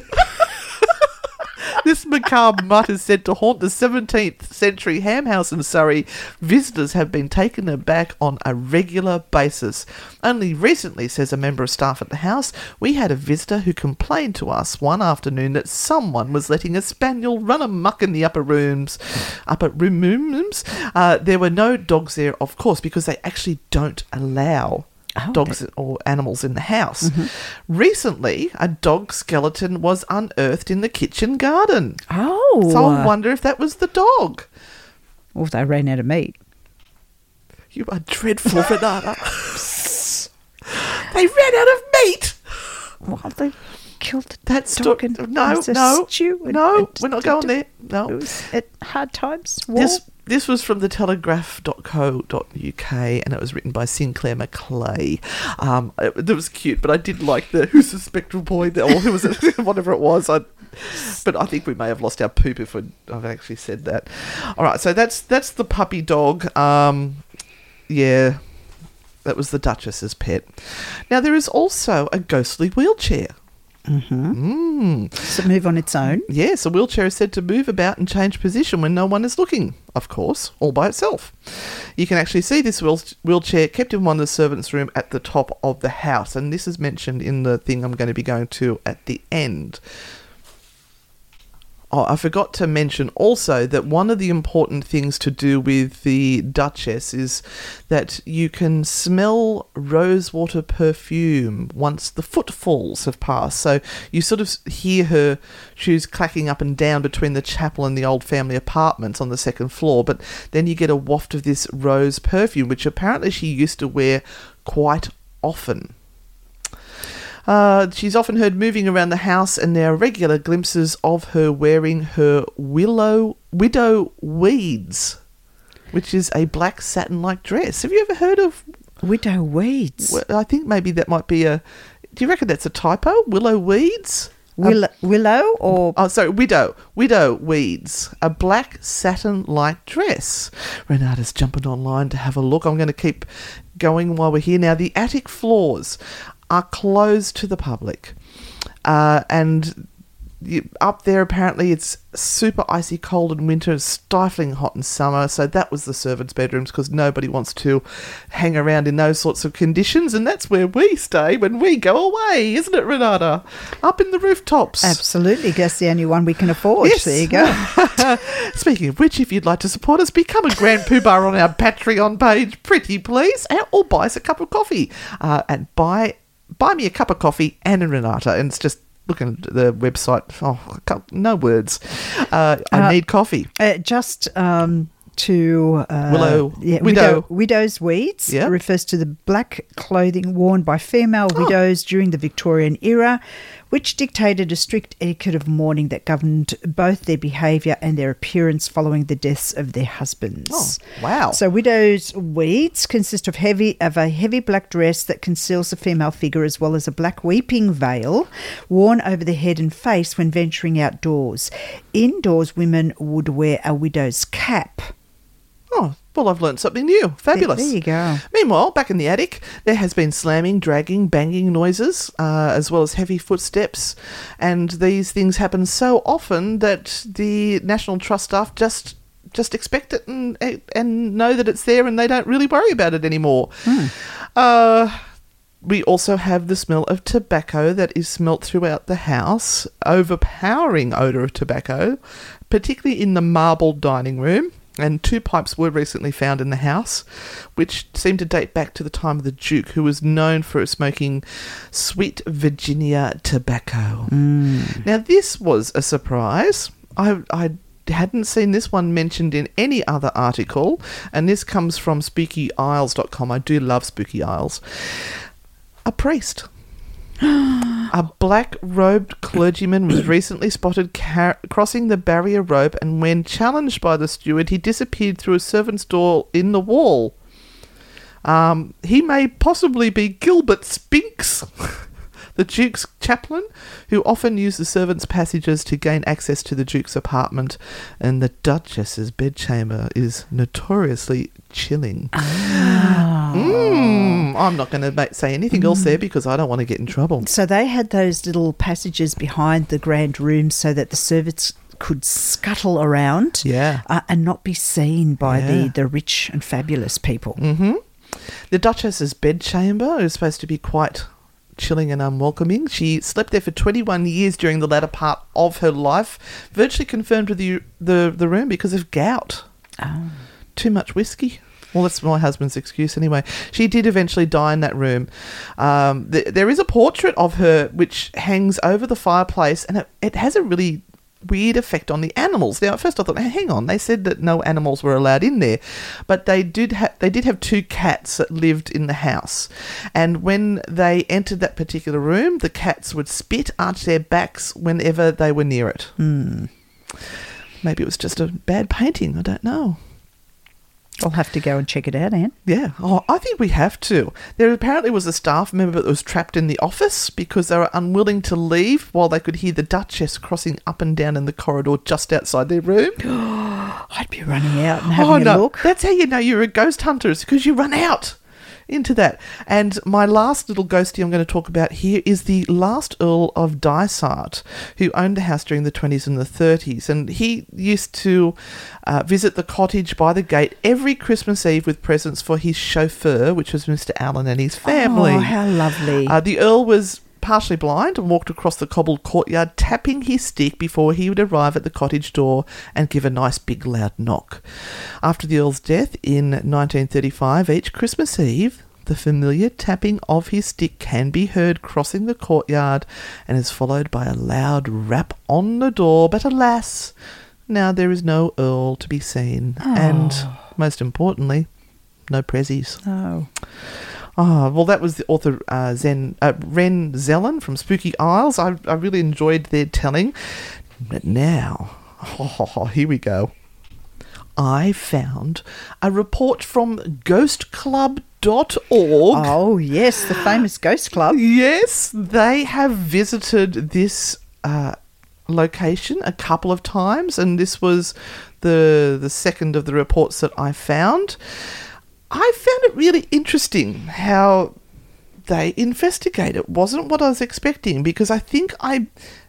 Speaker 4: This macabre mutt is said to haunt the seventeenth century ham house in Surrey. Visitors have been taken aback on a regular basis. Only recently, says a member of staff at the house, we had a visitor who complained to us one afternoon that someone was letting a spaniel run amok in the upper rooms. Upper rooms? Uh, there were no dogs there, of course, because they actually don't allow Oh, dogs okay. or animals in the house. Mm-hmm. Recently, a dog skeleton was unearthed in the kitchen garden.
Speaker 5: Oh.
Speaker 4: So I wonder if that was the dog.
Speaker 5: Or if they ran out of meat.
Speaker 4: You are dreadful, Renata. They ran out of meat.
Speaker 5: Well, they killed the
Speaker 4: that
Speaker 5: dog and
Speaker 4: no, no,
Speaker 5: stew and,
Speaker 4: no,
Speaker 5: and
Speaker 4: we're not going there. No.
Speaker 5: It was at Hard Times. War.
Speaker 4: This This was from the telegraph dot co dot U K and it was written by Sinclair Maclay. Um, it, it was cute, but I did like the who's the spectral boy, or who was it, whatever it was. I, but I think we may have lost our poop if we'd, I've actually said that. All right, so that's that's the puppy dog. Um, yeah, that was the Duchess's pet. Now, there is also a ghostly wheelchair.
Speaker 5: Mm-hmm. Mm. Does it move on its own?
Speaker 4: Yes, a wheelchair is said to move about and change position when no one is looking, of course, all by itself. You can actually see this wheel- wheelchair kept in one of the servants' room at the top of the house, and this is mentioned in the thing I'm going to be going to at the end. Oh, I forgot to mention also that one of the important things to do with the Duchess is that you can smell rosewater perfume once the footfalls have passed. So you sort of hear her shoes clacking up and down between the chapel and the old family apartments on the second floor, but then you get a waft of this rose perfume, which apparently she used to wear quite often. Uh, she's often heard moving around the house, and there are regular glimpses of her wearing her willow widow weeds, which is a black satin-like dress. Have you ever heard of
Speaker 5: widow weeds?
Speaker 4: Well, I think maybe that might be a. Do you reckon that's a typo? Willow weeds.
Speaker 5: Will- um, willow or
Speaker 4: oh, sorry, widow, widow weeds, a black satin-like dress. Renata's jumping online to have a look. I'm going to keep going while we're here. Now, the attic floors are closed to the public, uh, and you, up there apparently it's super icy cold in winter, stifling hot in summer. So that was the servants' bedrooms because nobody wants to hang around in those sorts of conditions. And that's where we stay when we go away, isn't it, Renata? Up in the rooftops.
Speaker 5: Absolutely. That's the only one we can afford.
Speaker 4: Yes.
Speaker 5: There you go.
Speaker 4: Speaking of which, if you'd like to support us, become a Grand Poobah on our Patreon page, pretty please, or buy us a cup of coffee. Uh, and buy buy me a cup of coffee and a Renata. And it's just looking at the website. Oh, I can't- no words. Uh, I
Speaker 5: Uh,
Speaker 4: need coffee.
Speaker 5: Uh, just um, to uh,
Speaker 4: Willow-
Speaker 5: yeah,
Speaker 4: widow.
Speaker 5: widow's weeds
Speaker 4: Yeah.
Speaker 5: refers to the black clothing worn by female
Speaker 4: Oh.
Speaker 5: widows during the Victorian era, which dictated a strict etiquette of mourning that governed both their behaviour and their appearance following the deaths of their husbands.
Speaker 4: Oh, wow.
Speaker 5: So widow's weeds consist of heavy of a heavy black dress that conceals the female figure, as well as a black weeping veil worn over the head and face when venturing outdoors. Indoors, women would wear a widow's cap.
Speaker 4: Oh, well, I've learned something new. Fabulous.
Speaker 5: There, there you go.
Speaker 4: Meanwhile, back in the attic, there has been slamming, dragging, banging noises, uh, as well as heavy footsteps. And these things happen so often that the National Trust staff just just expect it and and know that it's there, and they don't really worry about it anymore.
Speaker 5: Hmm.
Speaker 4: Uh, we also have the smell of tobacco that is smelt throughout the house, overpowering odour of tobacco, particularly in the marble dining room. And two pipes were recently found in the house, which seem to date back to the time of the Duke, who was known for smoking sweet Virginia tobacco.
Speaker 5: Mm.
Speaker 4: Now, this was a surprise. I, I hadn't seen this one mentioned in any other article, and this comes from spooky isles dot com. I do love Spooky Isles. A priest. A black-robed clergyman was recently spotted car- crossing the barrier rope, and when challenged by the steward, he disappeared through a servant's door in the wall. Um, he may possibly be Gilbert Spinks, the Duke's chaplain, who often used the servants' passages to gain access to the Duke's apartment, and the Duchess's bedchamber is notoriously chilling.
Speaker 5: Oh.
Speaker 4: Mm, I'm not going to say anything else there because I don't want to get in trouble.
Speaker 5: So they had those little passages behind the grand rooms so that the servants could scuttle around
Speaker 4: Yeah.
Speaker 5: uh, and not be seen by
Speaker 4: Yeah.
Speaker 5: the, the rich and fabulous people.
Speaker 4: Mm-hmm. The Duchess's bedchamber is supposed to be quite chilling and unwelcoming. She slept there for twenty-one years during the latter part of her life, virtually confined to the, the, the room because of gout.
Speaker 5: Oh.
Speaker 4: Too much whiskey. Well, that's my husband's excuse anyway. She did eventually die in that room. Um, th- there is a portrait of her which hangs over the fireplace, and it, it has a really weird effect on the animals. Now, at first I thought, hang on, they said that no animals were allowed in there, but they did ha- they did have two cats that lived in the house, and when they entered that particular room, the cats would spit, arch their backs whenever they were near it.
Speaker 5: Hmm.
Speaker 4: Maybe it was just a bad painting. I don't know.
Speaker 5: I'll have to go and check it out, Anne.
Speaker 4: Yeah. Oh, I think we have to. There apparently was a staff member that was trapped in the office because they were unwilling to leave while they could hear the Duchess crossing up and down in the corridor just outside their room.
Speaker 5: I'd be running out and having
Speaker 4: oh,
Speaker 5: a
Speaker 4: no.
Speaker 5: look.
Speaker 4: That's how you know you're a ghost hunter, is because you run out into that. And my last little ghostie I'm going to talk about here is the last Earl of Dysart, who owned the house during the twenties and the thirties. And he used to uh, visit the cottage by the gate every Christmas Eve with presents for his chauffeur, which was Mister Allen and his family.
Speaker 5: Oh, how lovely.
Speaker 4: Uh, the Earl was partially blind and walked across the cobbled courtyard tapping his stick before he would arrive at the cottage door and give a nice big loud knock. After the Earl's death in nineteen thirty-five, each Christmas Eve, the familiar tapping of his stick can be heard crossing the courtyard and is followed by a loud rap on the door. But alas, now there is no Earl to be seen.
Speaker 5: Oh.
Speaker 4: And most importantly, no prezzies.
Speaker 5: Oh.
Speaker 4: Oh, well, that was the author uh, Zen, uh, Ren Zelen from Spooky Isles. I, I really enjoyed their telling. But now, oh, here we go. I found a report from ghost club dot org.
Speaker 5: Oh, yes, the famous Ghost Club.
Speaker 4: Yes, they have visited this uh, location a couple of times, and this was the the second of the reports that I found. I found it really interesting how they investigate. It wasn't what I was expecting, because I think I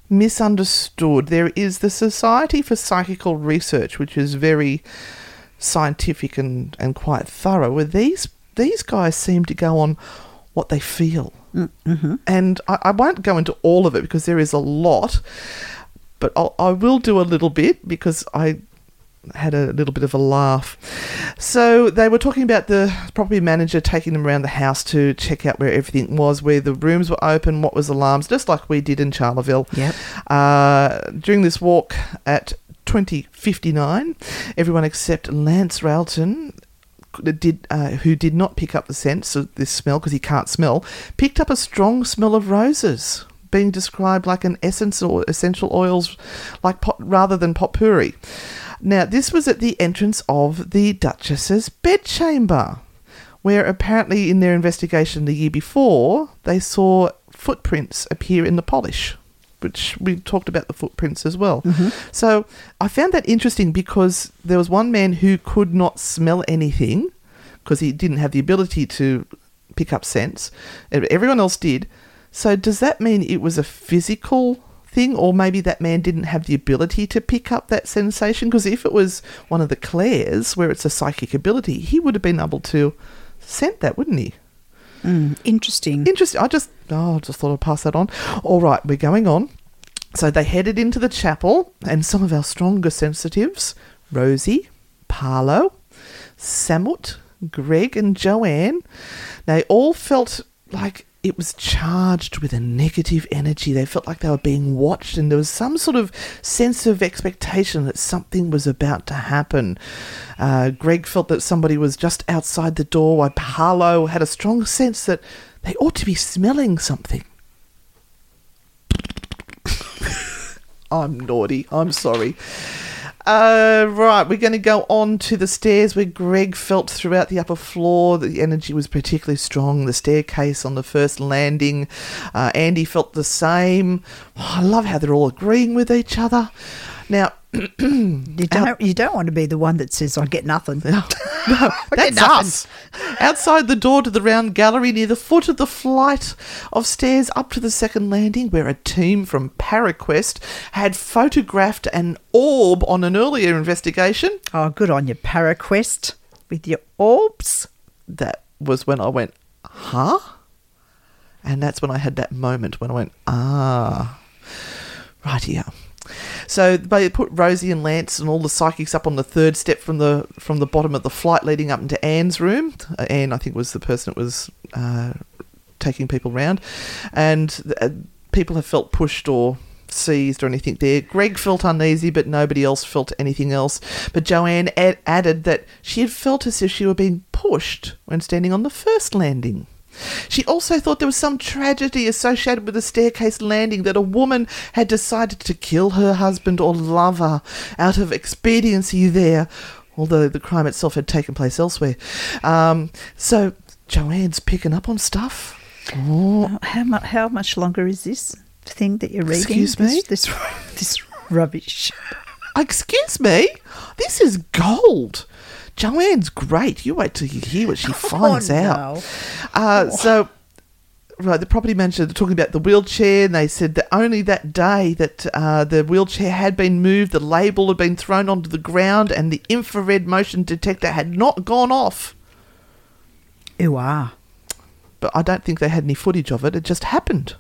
Speaker 4: misunderstood. There is the Society for Psychical Research, which is very scientific and, and quite thorough, where these these guys seem to go on what they feel.
Speaker 5: Mm-hmm.
Speaker 4: And I, I won't go into all of it because there is a lot, but I'll, I will do a little bit because I had a little bit of a laugh. So they were talking about the property manager taking them around the house to check out where everything was, where the rooms were open, what was alarms, just like we did in Charleville.
Speaker 5: Yep.
Speaker 4: Uh, during this walk at twenty fifty-nine, everyone except Lance Railton, did uh, who did not pick up the sense of this smell because he can't smell, picked up a strong smell of roses, being described like an essence or essential oils, like pot, rather than potpourri. Now, this was at the entrance of the Duchess's bedchamber, where apparently in their investigation the year before, they saw footprints appear in the polish, which we talked about the footprints as well.
Speaker 5: Mm-hmm.
Speaker 4: So I found that interesting because there was one man who could not smell anything because he didn't have the ability to pick up scents. Everyone else did. So does that mean it was a physical thing, or maybe that man didn't have the ability to pick up that sensation? Because if it was one of the Claires, where it's a psychic ability, he would have been able to scent that, wouldn't he?
Speaker 5: Mm, interesting.
Speaker 4: Interesting. I just, oh, I just thought I'd pass that on. All right, we're going on. So they headed into the chapel, and some of our stronger sensitives, Rosie, Parlo, Samut, Greg and Joanne, they all felt like it was charged with a negative energy. They felt like they were being watched, and there was some sort of sense of expectation that something was about to happen. Uh, Greg felt that somebody was just outside the door, while Parlo had a strong sense that they ought to be smelling something. I'm naughty. I'm sorry. Uh, right, we're going to go on to the stairs where Greg felt throughout the upper floor that the energy was particularly strong. The staircase on the first landing, uh, Andy felt the same. Oh, I love how they're all agreeing with each other. Now,
Speaker 5: you don't you don't want to be the one that says I get nothing.
Speaker 4: No, no that's us. Outside the door to the round gallery near the foot of the flight of stairs up to the second landing, where a team from ParaQuest had photographed an orb on an earlier investigation.
Speaker 5: Oh, good on you, ParaQuest, with your orbs.
Speaker 4: That was when I went, huh? And that's when I had that moment when I went, ah, right here. So they put Rosie and Lance and all the psychics up on the third step from the from the bottom of the flight leading up into Anne's room. Uh, Anne, I think, was the person that was uh, taking people round. And uh, people have felt pushed or seized or anything there. Greg felt uneasy, but nobody else felt anything else. But Joanne ad- added that she had felt as if she were being pushed when standing on the first landing. She also thought there was some tragedy associated with the staircase landing, that a woman had decided to kill her husband or lover out of expediency there, although the crime itself had taken place elsewhere. Um, so Joanne's picking up on stuff. Oh.
Speaker 5: How much? How much longer is this thing that you're reading?
Speaker 4: Excuse me?
Speaker 5: This, this, this rubbish.
Speaker 4: Excuse me? This is gold. Joanne's great. You wait till you hear what she finds
Speaker 5: oh,
Speaker 4: out.
Speaker 5: No.
Speaker 4: Uh,
Speaker 5: oh.
Speaker 4: So, right, the property manager, they're talking about the wheelchair, and they said that only that day that uh, the wheelchair had been moved, the label had been thrown onto the ground, and the infrared motion detector had not gone off.
Speaker 5: Ooh, ah.
Speaker 4: But I don't think they had any footage of it. It just happened.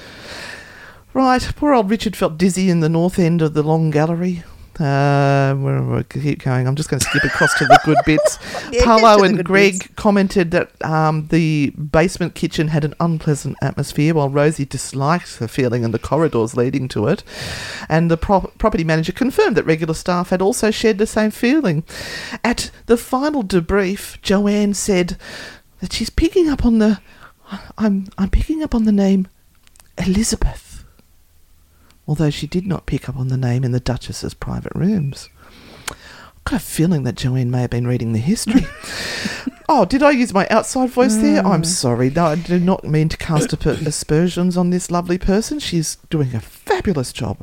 Speaker 4: Right, poor old Richard felt dizzy in the north end of the long gallery. Uh, we'll, we'll keep going. I'm just going to skip across to the good bits.
Speaker 5: yeah,
Speaker 4: Paulo and Greg
Speaker 5: bits.
Speaker 4: commented that um, the basement kitchen had an unpleasant atmosphere, while Rosie disliked the feeling in the corridors leading to it. And the pro- property manager confirmed that regular staff had also shared the same feeling. At the final debrief, Joanne said that she's picking up on the... I'm I'm picking up on the name Elizabeth. Although she did not pick up on the name in the Duchess's private rooms. I've got a feeling that Joanne may have been reading the history. Oh, did I use my outside voice mm. there? I'm sorry. No, I do not mean to cast aspersions on this lovely person. She's doing a fabulous job.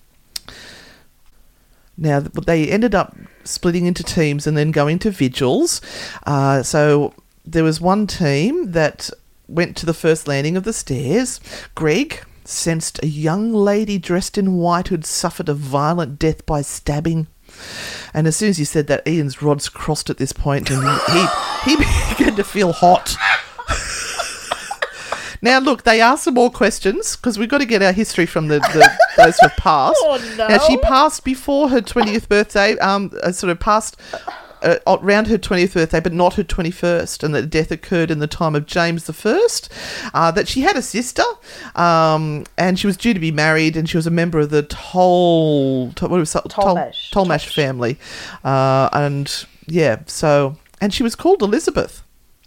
Speaker 4: Now, they ended up splitting into teams and then going to vigils. Uh, so there was one team that went to the first landing of the stairs. Greg sensed a young lady dressed in white who'd suffered a violent death by stabbing. And as soon as he said that, Ian's rods crossed at this point, and he, he, he began to feel hot. Now, look, they asked some more questions because we've got to get our history from the, the those who have passed.
Speaker 5: Oh, no.
Speaker 4: Now, she passed before her twentieth birthday, um, uh, sort of passed uh, around her twentieth birthday, but not her twenty-first, and that death occurred in the time of James the First. Uh, that she had a sister, um, and she was due to be married, and she was a member of the Tol, Tol, what was it?
Speaker 5: Tolmash.
Speaker 4: Tol, Tolmash family. Uh, and, yeah, so, and she was called Elizabeth.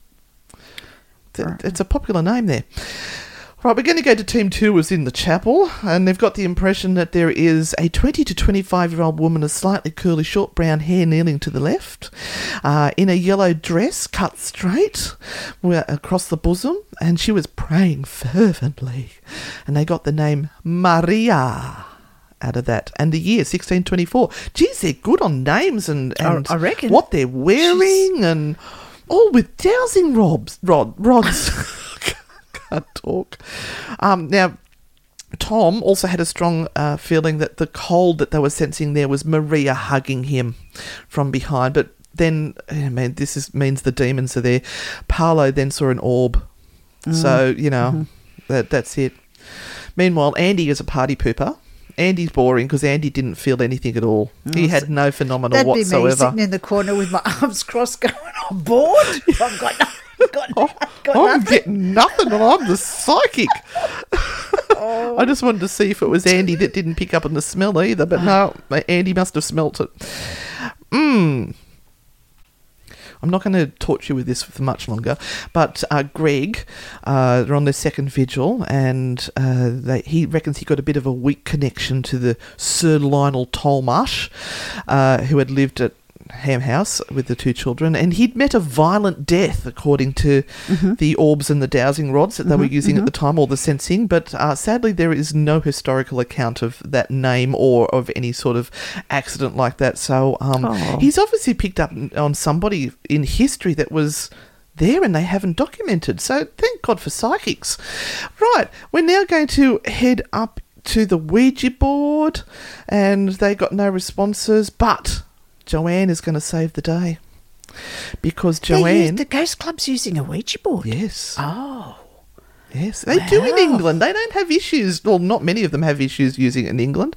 Speaker 4: It's a popular name there. Right, we're going to go to team two, was in the chapel, and they've got the impression that there is a twenty to twenty-five-year-old woman with slightly curly, short brown hair kneeling to the left, uh, in a yellow dress, cut straight across the bosom, and she was praying fervently. And they got the name Maria out of that. And the year, sixteen twenty-four. Geez, they're good on names and, and
Speaker 5: I reckon.
Speaker 4: what they're wearing, Jeez. and... all with dowsing rods. Rod, rods. Can't talk. Um, now, Tom also had a strong uh, feeling that the cold that they were sensing there was Maria hugging him from behind. But then, I mean, this is, means the demons are there. Paolo then saw an orb. Mm. So, you know, mm-hmm. that that's it. Meanwhile, Andy is a party pooper. Andy's boring because Andy didn't feel anything at all. Oh, he had no phenomenal
Speaker 5: that'd
Speaker 4: whatsoever.
Speaker 5: That'd be me sitting in the corner with my arms crossed going, I'm bored. I've got nothing. Got,
Speaker 4: oh,
Speaker 5: got
Speaker 4: I'm
Speaker 5: nothing.
Speaker 4: getting nothing and I'm the psychic. Oh. I just wanted to see if it was Andy that didn't pick up on the smell either, but no, Andy must have smelt it. Mmm. I'm not going to torture you with this for much longer, but uh, Greg, uh, they're on their second vigil, and uh, they, he reckons he got a bit of a weak connection to the Sir Lionel Tolmash, uh, who had lived at Ham House with the two children, and he'd met a violent death, according to mm-hmm. the orbs and the dowsing rods that they mm-hmm, were using mm-hmm. at the time, or the sensing, but uh, sadly there is no historical account of that name or of any sort of accident like that, so um, oh. he's obviously picked up on somebody in history that was there and they haven't documented, so thank God for psychics. Right, we're now going to head up to the Ouija board, and they got no responses, but Joanne is going to save the day, because Joanne...
Speaker 5: The Ghost Club's using a Ouija board?
Speaker 4: Yes.
Speaker 5: Oh.
Speaker 4: Yes, they
Speaker 5: wow.
Speaker 4: do in England. They don't have issues. Well, not many of them have issues using it in England.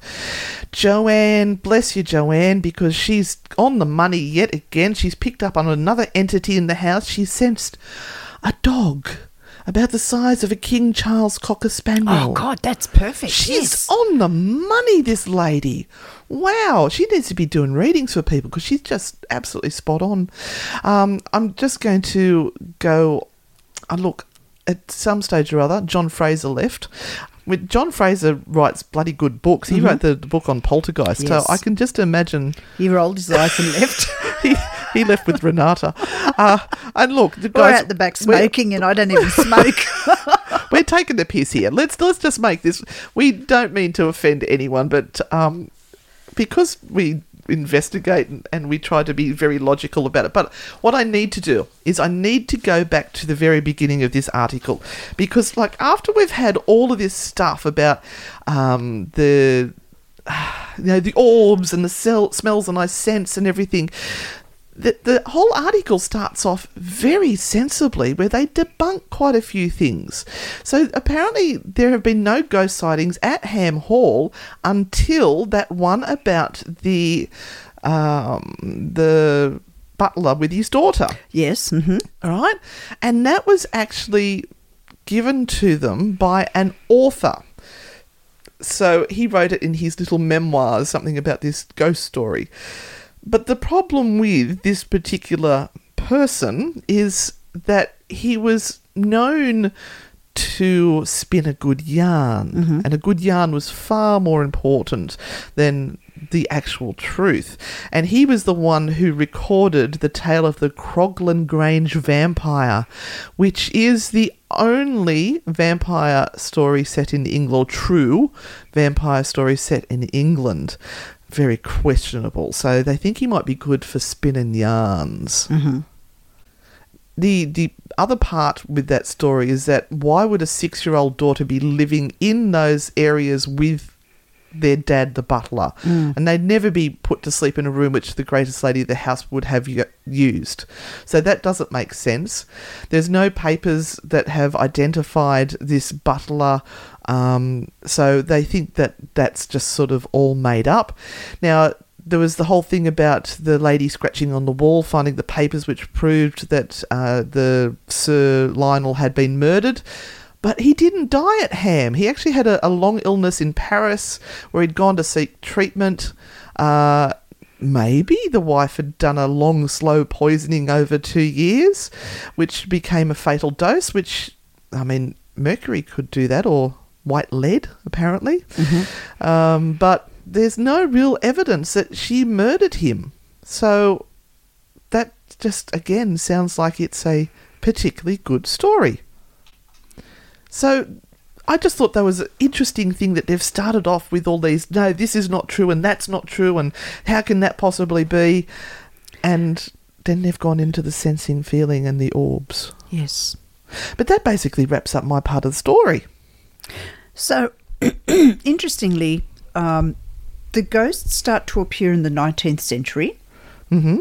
Speaker 4: Joanne, bless you, Joanne, because she's on the money yet again. She's picked up on another entity in the house. She sensed a dog about the size of a King Charles Cocker Spaniel.
Speaker 5: Oh, God, that's perfect.
Speaker 4: She's
Speaker 5: yes.
Speaker 4: on the money, this lady. Wow, she needs to be doing readings for people because she's just absolutely spot on. Um, I'm just going to go, uh, look, at some stage or other, John Fraser left. With John Fraser writes bloody good books. He mm-hmm. wrote the, the book on Poltergeist, yes. so I can just imagine...
Speaker 5: He rolled his eyes and left.
Speaker 4: he, he left with Renata. Uh, and look, the
Speaker 5: guys...
Speaker 4: We're
Speaker 5: at the back smoking and I don't even smoke.
Speaker 4: We're taking the piss here. Let's, let's just make this... We don't mean to offend anyone, but um, because we... investigate and, and we try to be very logical about it. But what I need to do is I need to go back to the very beginning of this article, because like after we've had all of this stuff about um, the you know the orbs and the cell, smells and I sense and everything, the, the whole article starts off very sensibly where they debunk quite a few things. So apparently there have been no ghost sightings at Ham Hall until that one about the um, the butler with his daughter.
Speaker 5: Yes. Mm-hmm.
Speaker 4: All right. And that was actually given to them by an author. So he wrote it in his little memoirs, something about this ghost story. But the problem with this particular person is that he was known to spin a good yarn, mm-hmm. and a good yarn was far more important than the actual truth. And he was the one who recorded the tale of the Croglan Grange vampire, which is the only vampire story set in England, or true vampire story set in England. Very questionable. So they think he might be good for spinning yarns.
Speaker 5: Mm-hmm.
Speaker 4: the the other part with that story is that why would a six-year-old daughter be living in those areas with their dad, the butler, mm. and they'd never be put to sleep in a room which the greatest lady of the house would have used. So that doesn't make sense. There's no papers that have identified this butler, um, so they think that that's just sort of all made up. Now, there was the whole thing about the lady scratching on the wall, finding the papers which proved that uh, the Sir Lionel had been murdered. But he didn't die at Ham. He actually had a, a long illness in Paris where he'd gone to seek treatment. Uh, maybe the wife had done a long, slow poisoning over two years, which became a fatal dose, which, I mean, mercury could do that, or white lead, apparently. Mm-hmm. Um, but there's no real evidence that she murdered him. So that just, again, sounds like it's a particularly good story. So I just thought that was an interesting thing that they've started off with all these, no, this is not true and that's not true and how can that possibly be? And then they've gone into the sensing, feeling and the orbs.
Speaker 5: Yes.
Speaker 4: But that basically wraps up my part of the story.
Speaker 5: So, interestingly, um, the ghosts start to appear in the nineteenth century.
Speaker 4: Mm-hmm.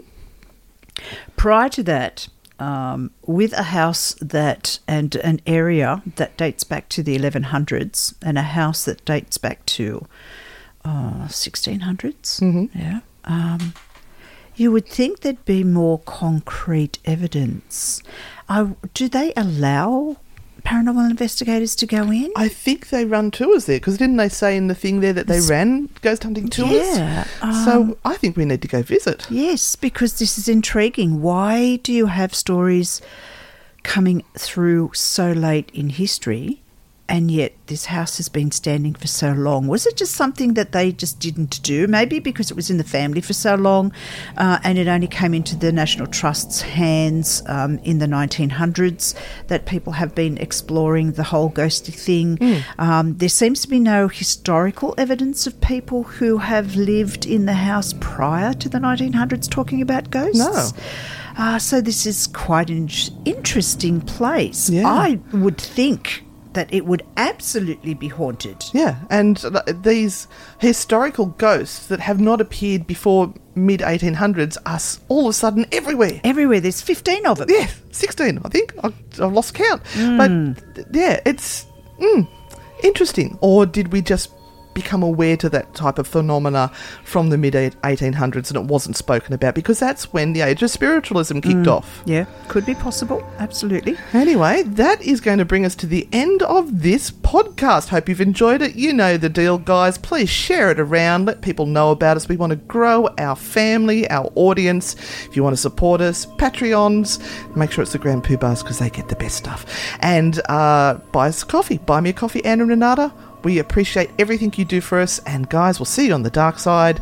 Speaker 5: Prior to that, Um, with a house that and an area that dates back to the eleven hundreds and a house that dates back to uh, sixteen hundreds.
Speaker 4: Mm-hmm.
Speaker 5: Yeah, um, you would think there'd be more concrete evidence. Uh, do they allow paranormal investigators to go in?
Speaker 4: I think they run tours there, because didn't they say in the thing there that they it's, ran ghost hunting tours?
Speaker 5: Yeah. Um,
Speaker 4: so I think we need to go visit.
Speaker 5: Yes, because this is intriguing. Why do you have stories coming through so late in history and yet this house has been standing for so long? Was it just something that they just didn't do? Maybe because it was in the family for so long uh, and it only came into the National Trust's hands um, in the nineteen hundreds that people have been exploring the whole ghosty thing. Mm. Um, there seems to be no historical evidence of people who have lived in the house prior to the nineteen hundreds talking about ghosts.
Speaker 4: No.
Speaker 5: Uh, so this is quite an interesting place.
Speaker 4: Yeah.
Speaker 5: I would think that it would absolutely be haunted.
Speaker 4: Yeah, and these historical ghosts that have not appeared before mid eighteen hundreds are all of a sudden everywhere.
Speaker 5: Everywhere. There's fifteen of them.
Speaker 4: Yeah, sixteen, I think. I, I've lost count. Mm. But, yeah, it's mm, interesting. Or did we just become aware to that type of phenomena from the mid eighteen hundreds and it wasn't spoken about? Because that's when the age of spiritualism kicked
Speaker 5: mm.
Speaker 4: off.
Speaker 5: Yeah, could be possible. Absolutely.
Speaker 4: Anyway, that is going to bring us to the end of this podcast. Hope you've enjoyed it. You know the deal, guys. Please share it around. Let people know about us. We want to grow our family, our audience. If you want to support us, Patreons, make sure it's the Grand Poobahs because they get the best stuff. And uh, buy us a coffee. Buy me a coffee, Anne and Renata. We appreciate everything you do for us. And guys, we'll see you on the dark side.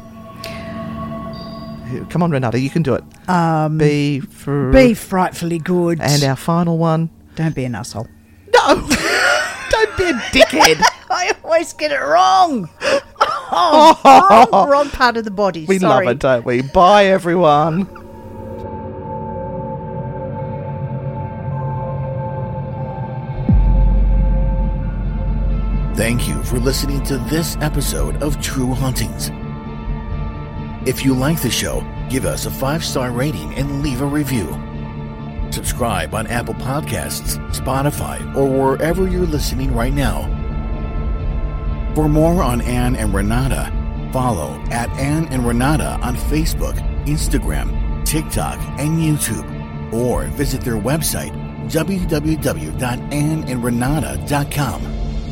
Speaker 4: Come on, Renata, you can do it.
Speaker 5: Um,
Speaker 4: be fr-
Speaker 5: be frightfully good.
Speaker 4: And our final one.
Speaker 5: Don't be an asshole.
Speaker 4: No! Don't be a dickhead.
Speaker 5: I always get it wrong. Oh, wrong, wrong part of the body.
Speaker 4: We
Speaker 5: Sorry.
Speaker 4: love it, don't we? Bye, everyone.
Speaker 6: Thank you for listening to this episode of True Hauntings. If you like the show, give us a five-star rating and leave a review. Subscribe on Apple Podcasts, Spotify, or wherever you're listening right now. For more on Anne and Renata, follow at Anne and Renata on Facebook, Instagram, TikTok, and YouTube, or visit their website, w w w dot anne and renata dot com.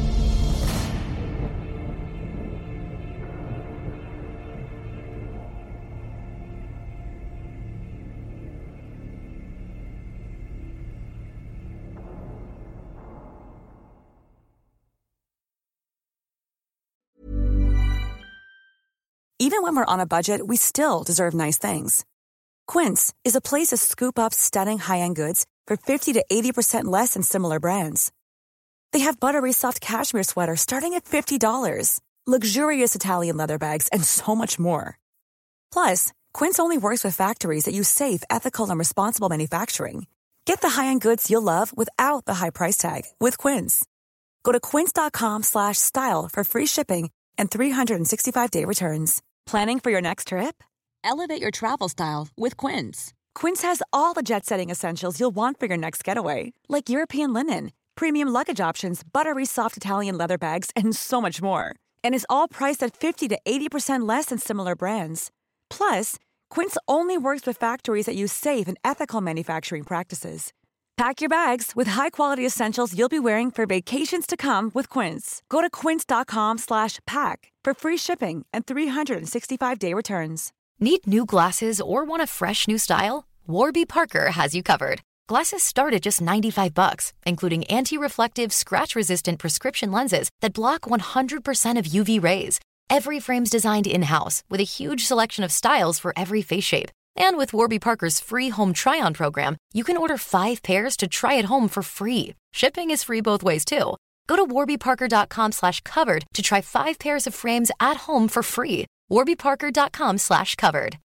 Speaker 12: Even when we're on a budget, we still deserve nice things. Quince is a place to scoop up stunning high-end goods for fifty to eighty percent less than similar brands. They have buttery soft cashmere sweaters starting at fifty dollars, luxurious Italian leather bags, and so much more. Plus, Quince only works with factories that use safe, ethical, and responsible manufacturing. Get the high-end goods you'll love without the high price tag with Quince. Go to quince.com slash style for free shipping and three sixty-five day returns. Planning for your next trip?
Speaker 13: Elevate your travel style with Quince.
Speaker 12: Quince has all the jet-setting essentials you'll want for your next getaway, like European linen, premium luggage options, buttery soft Italian leather bags, and so much more. And is all priced at fifty to eighty percent less than similar brands. Plus, Quince only works with factories that use safe and ethical manufacturing practices. Pack your bags with high-quality essentials you'll be wearing for vacations to come with Quince. Go to quince.com slash pack for free shipping and three sixty-five day returns.
Speaker 14: Need new glasses or want a fresh new style? Warby Parker has you covered. Glasses start at just ninety-five bucks, including anti-reflective, scratch-resistant prescription lenses that block one hundred percent of U V rays. Every frame's designed in-house with a huge selection of styles for every face shape. And with Warby Parker's free home try-on program, you can order five pairs to try at home for free. Shipping is free both ways, too. Go to warbyparker.com slash covered to try five pairs of frames at home for free. warbyparker.com slash covered.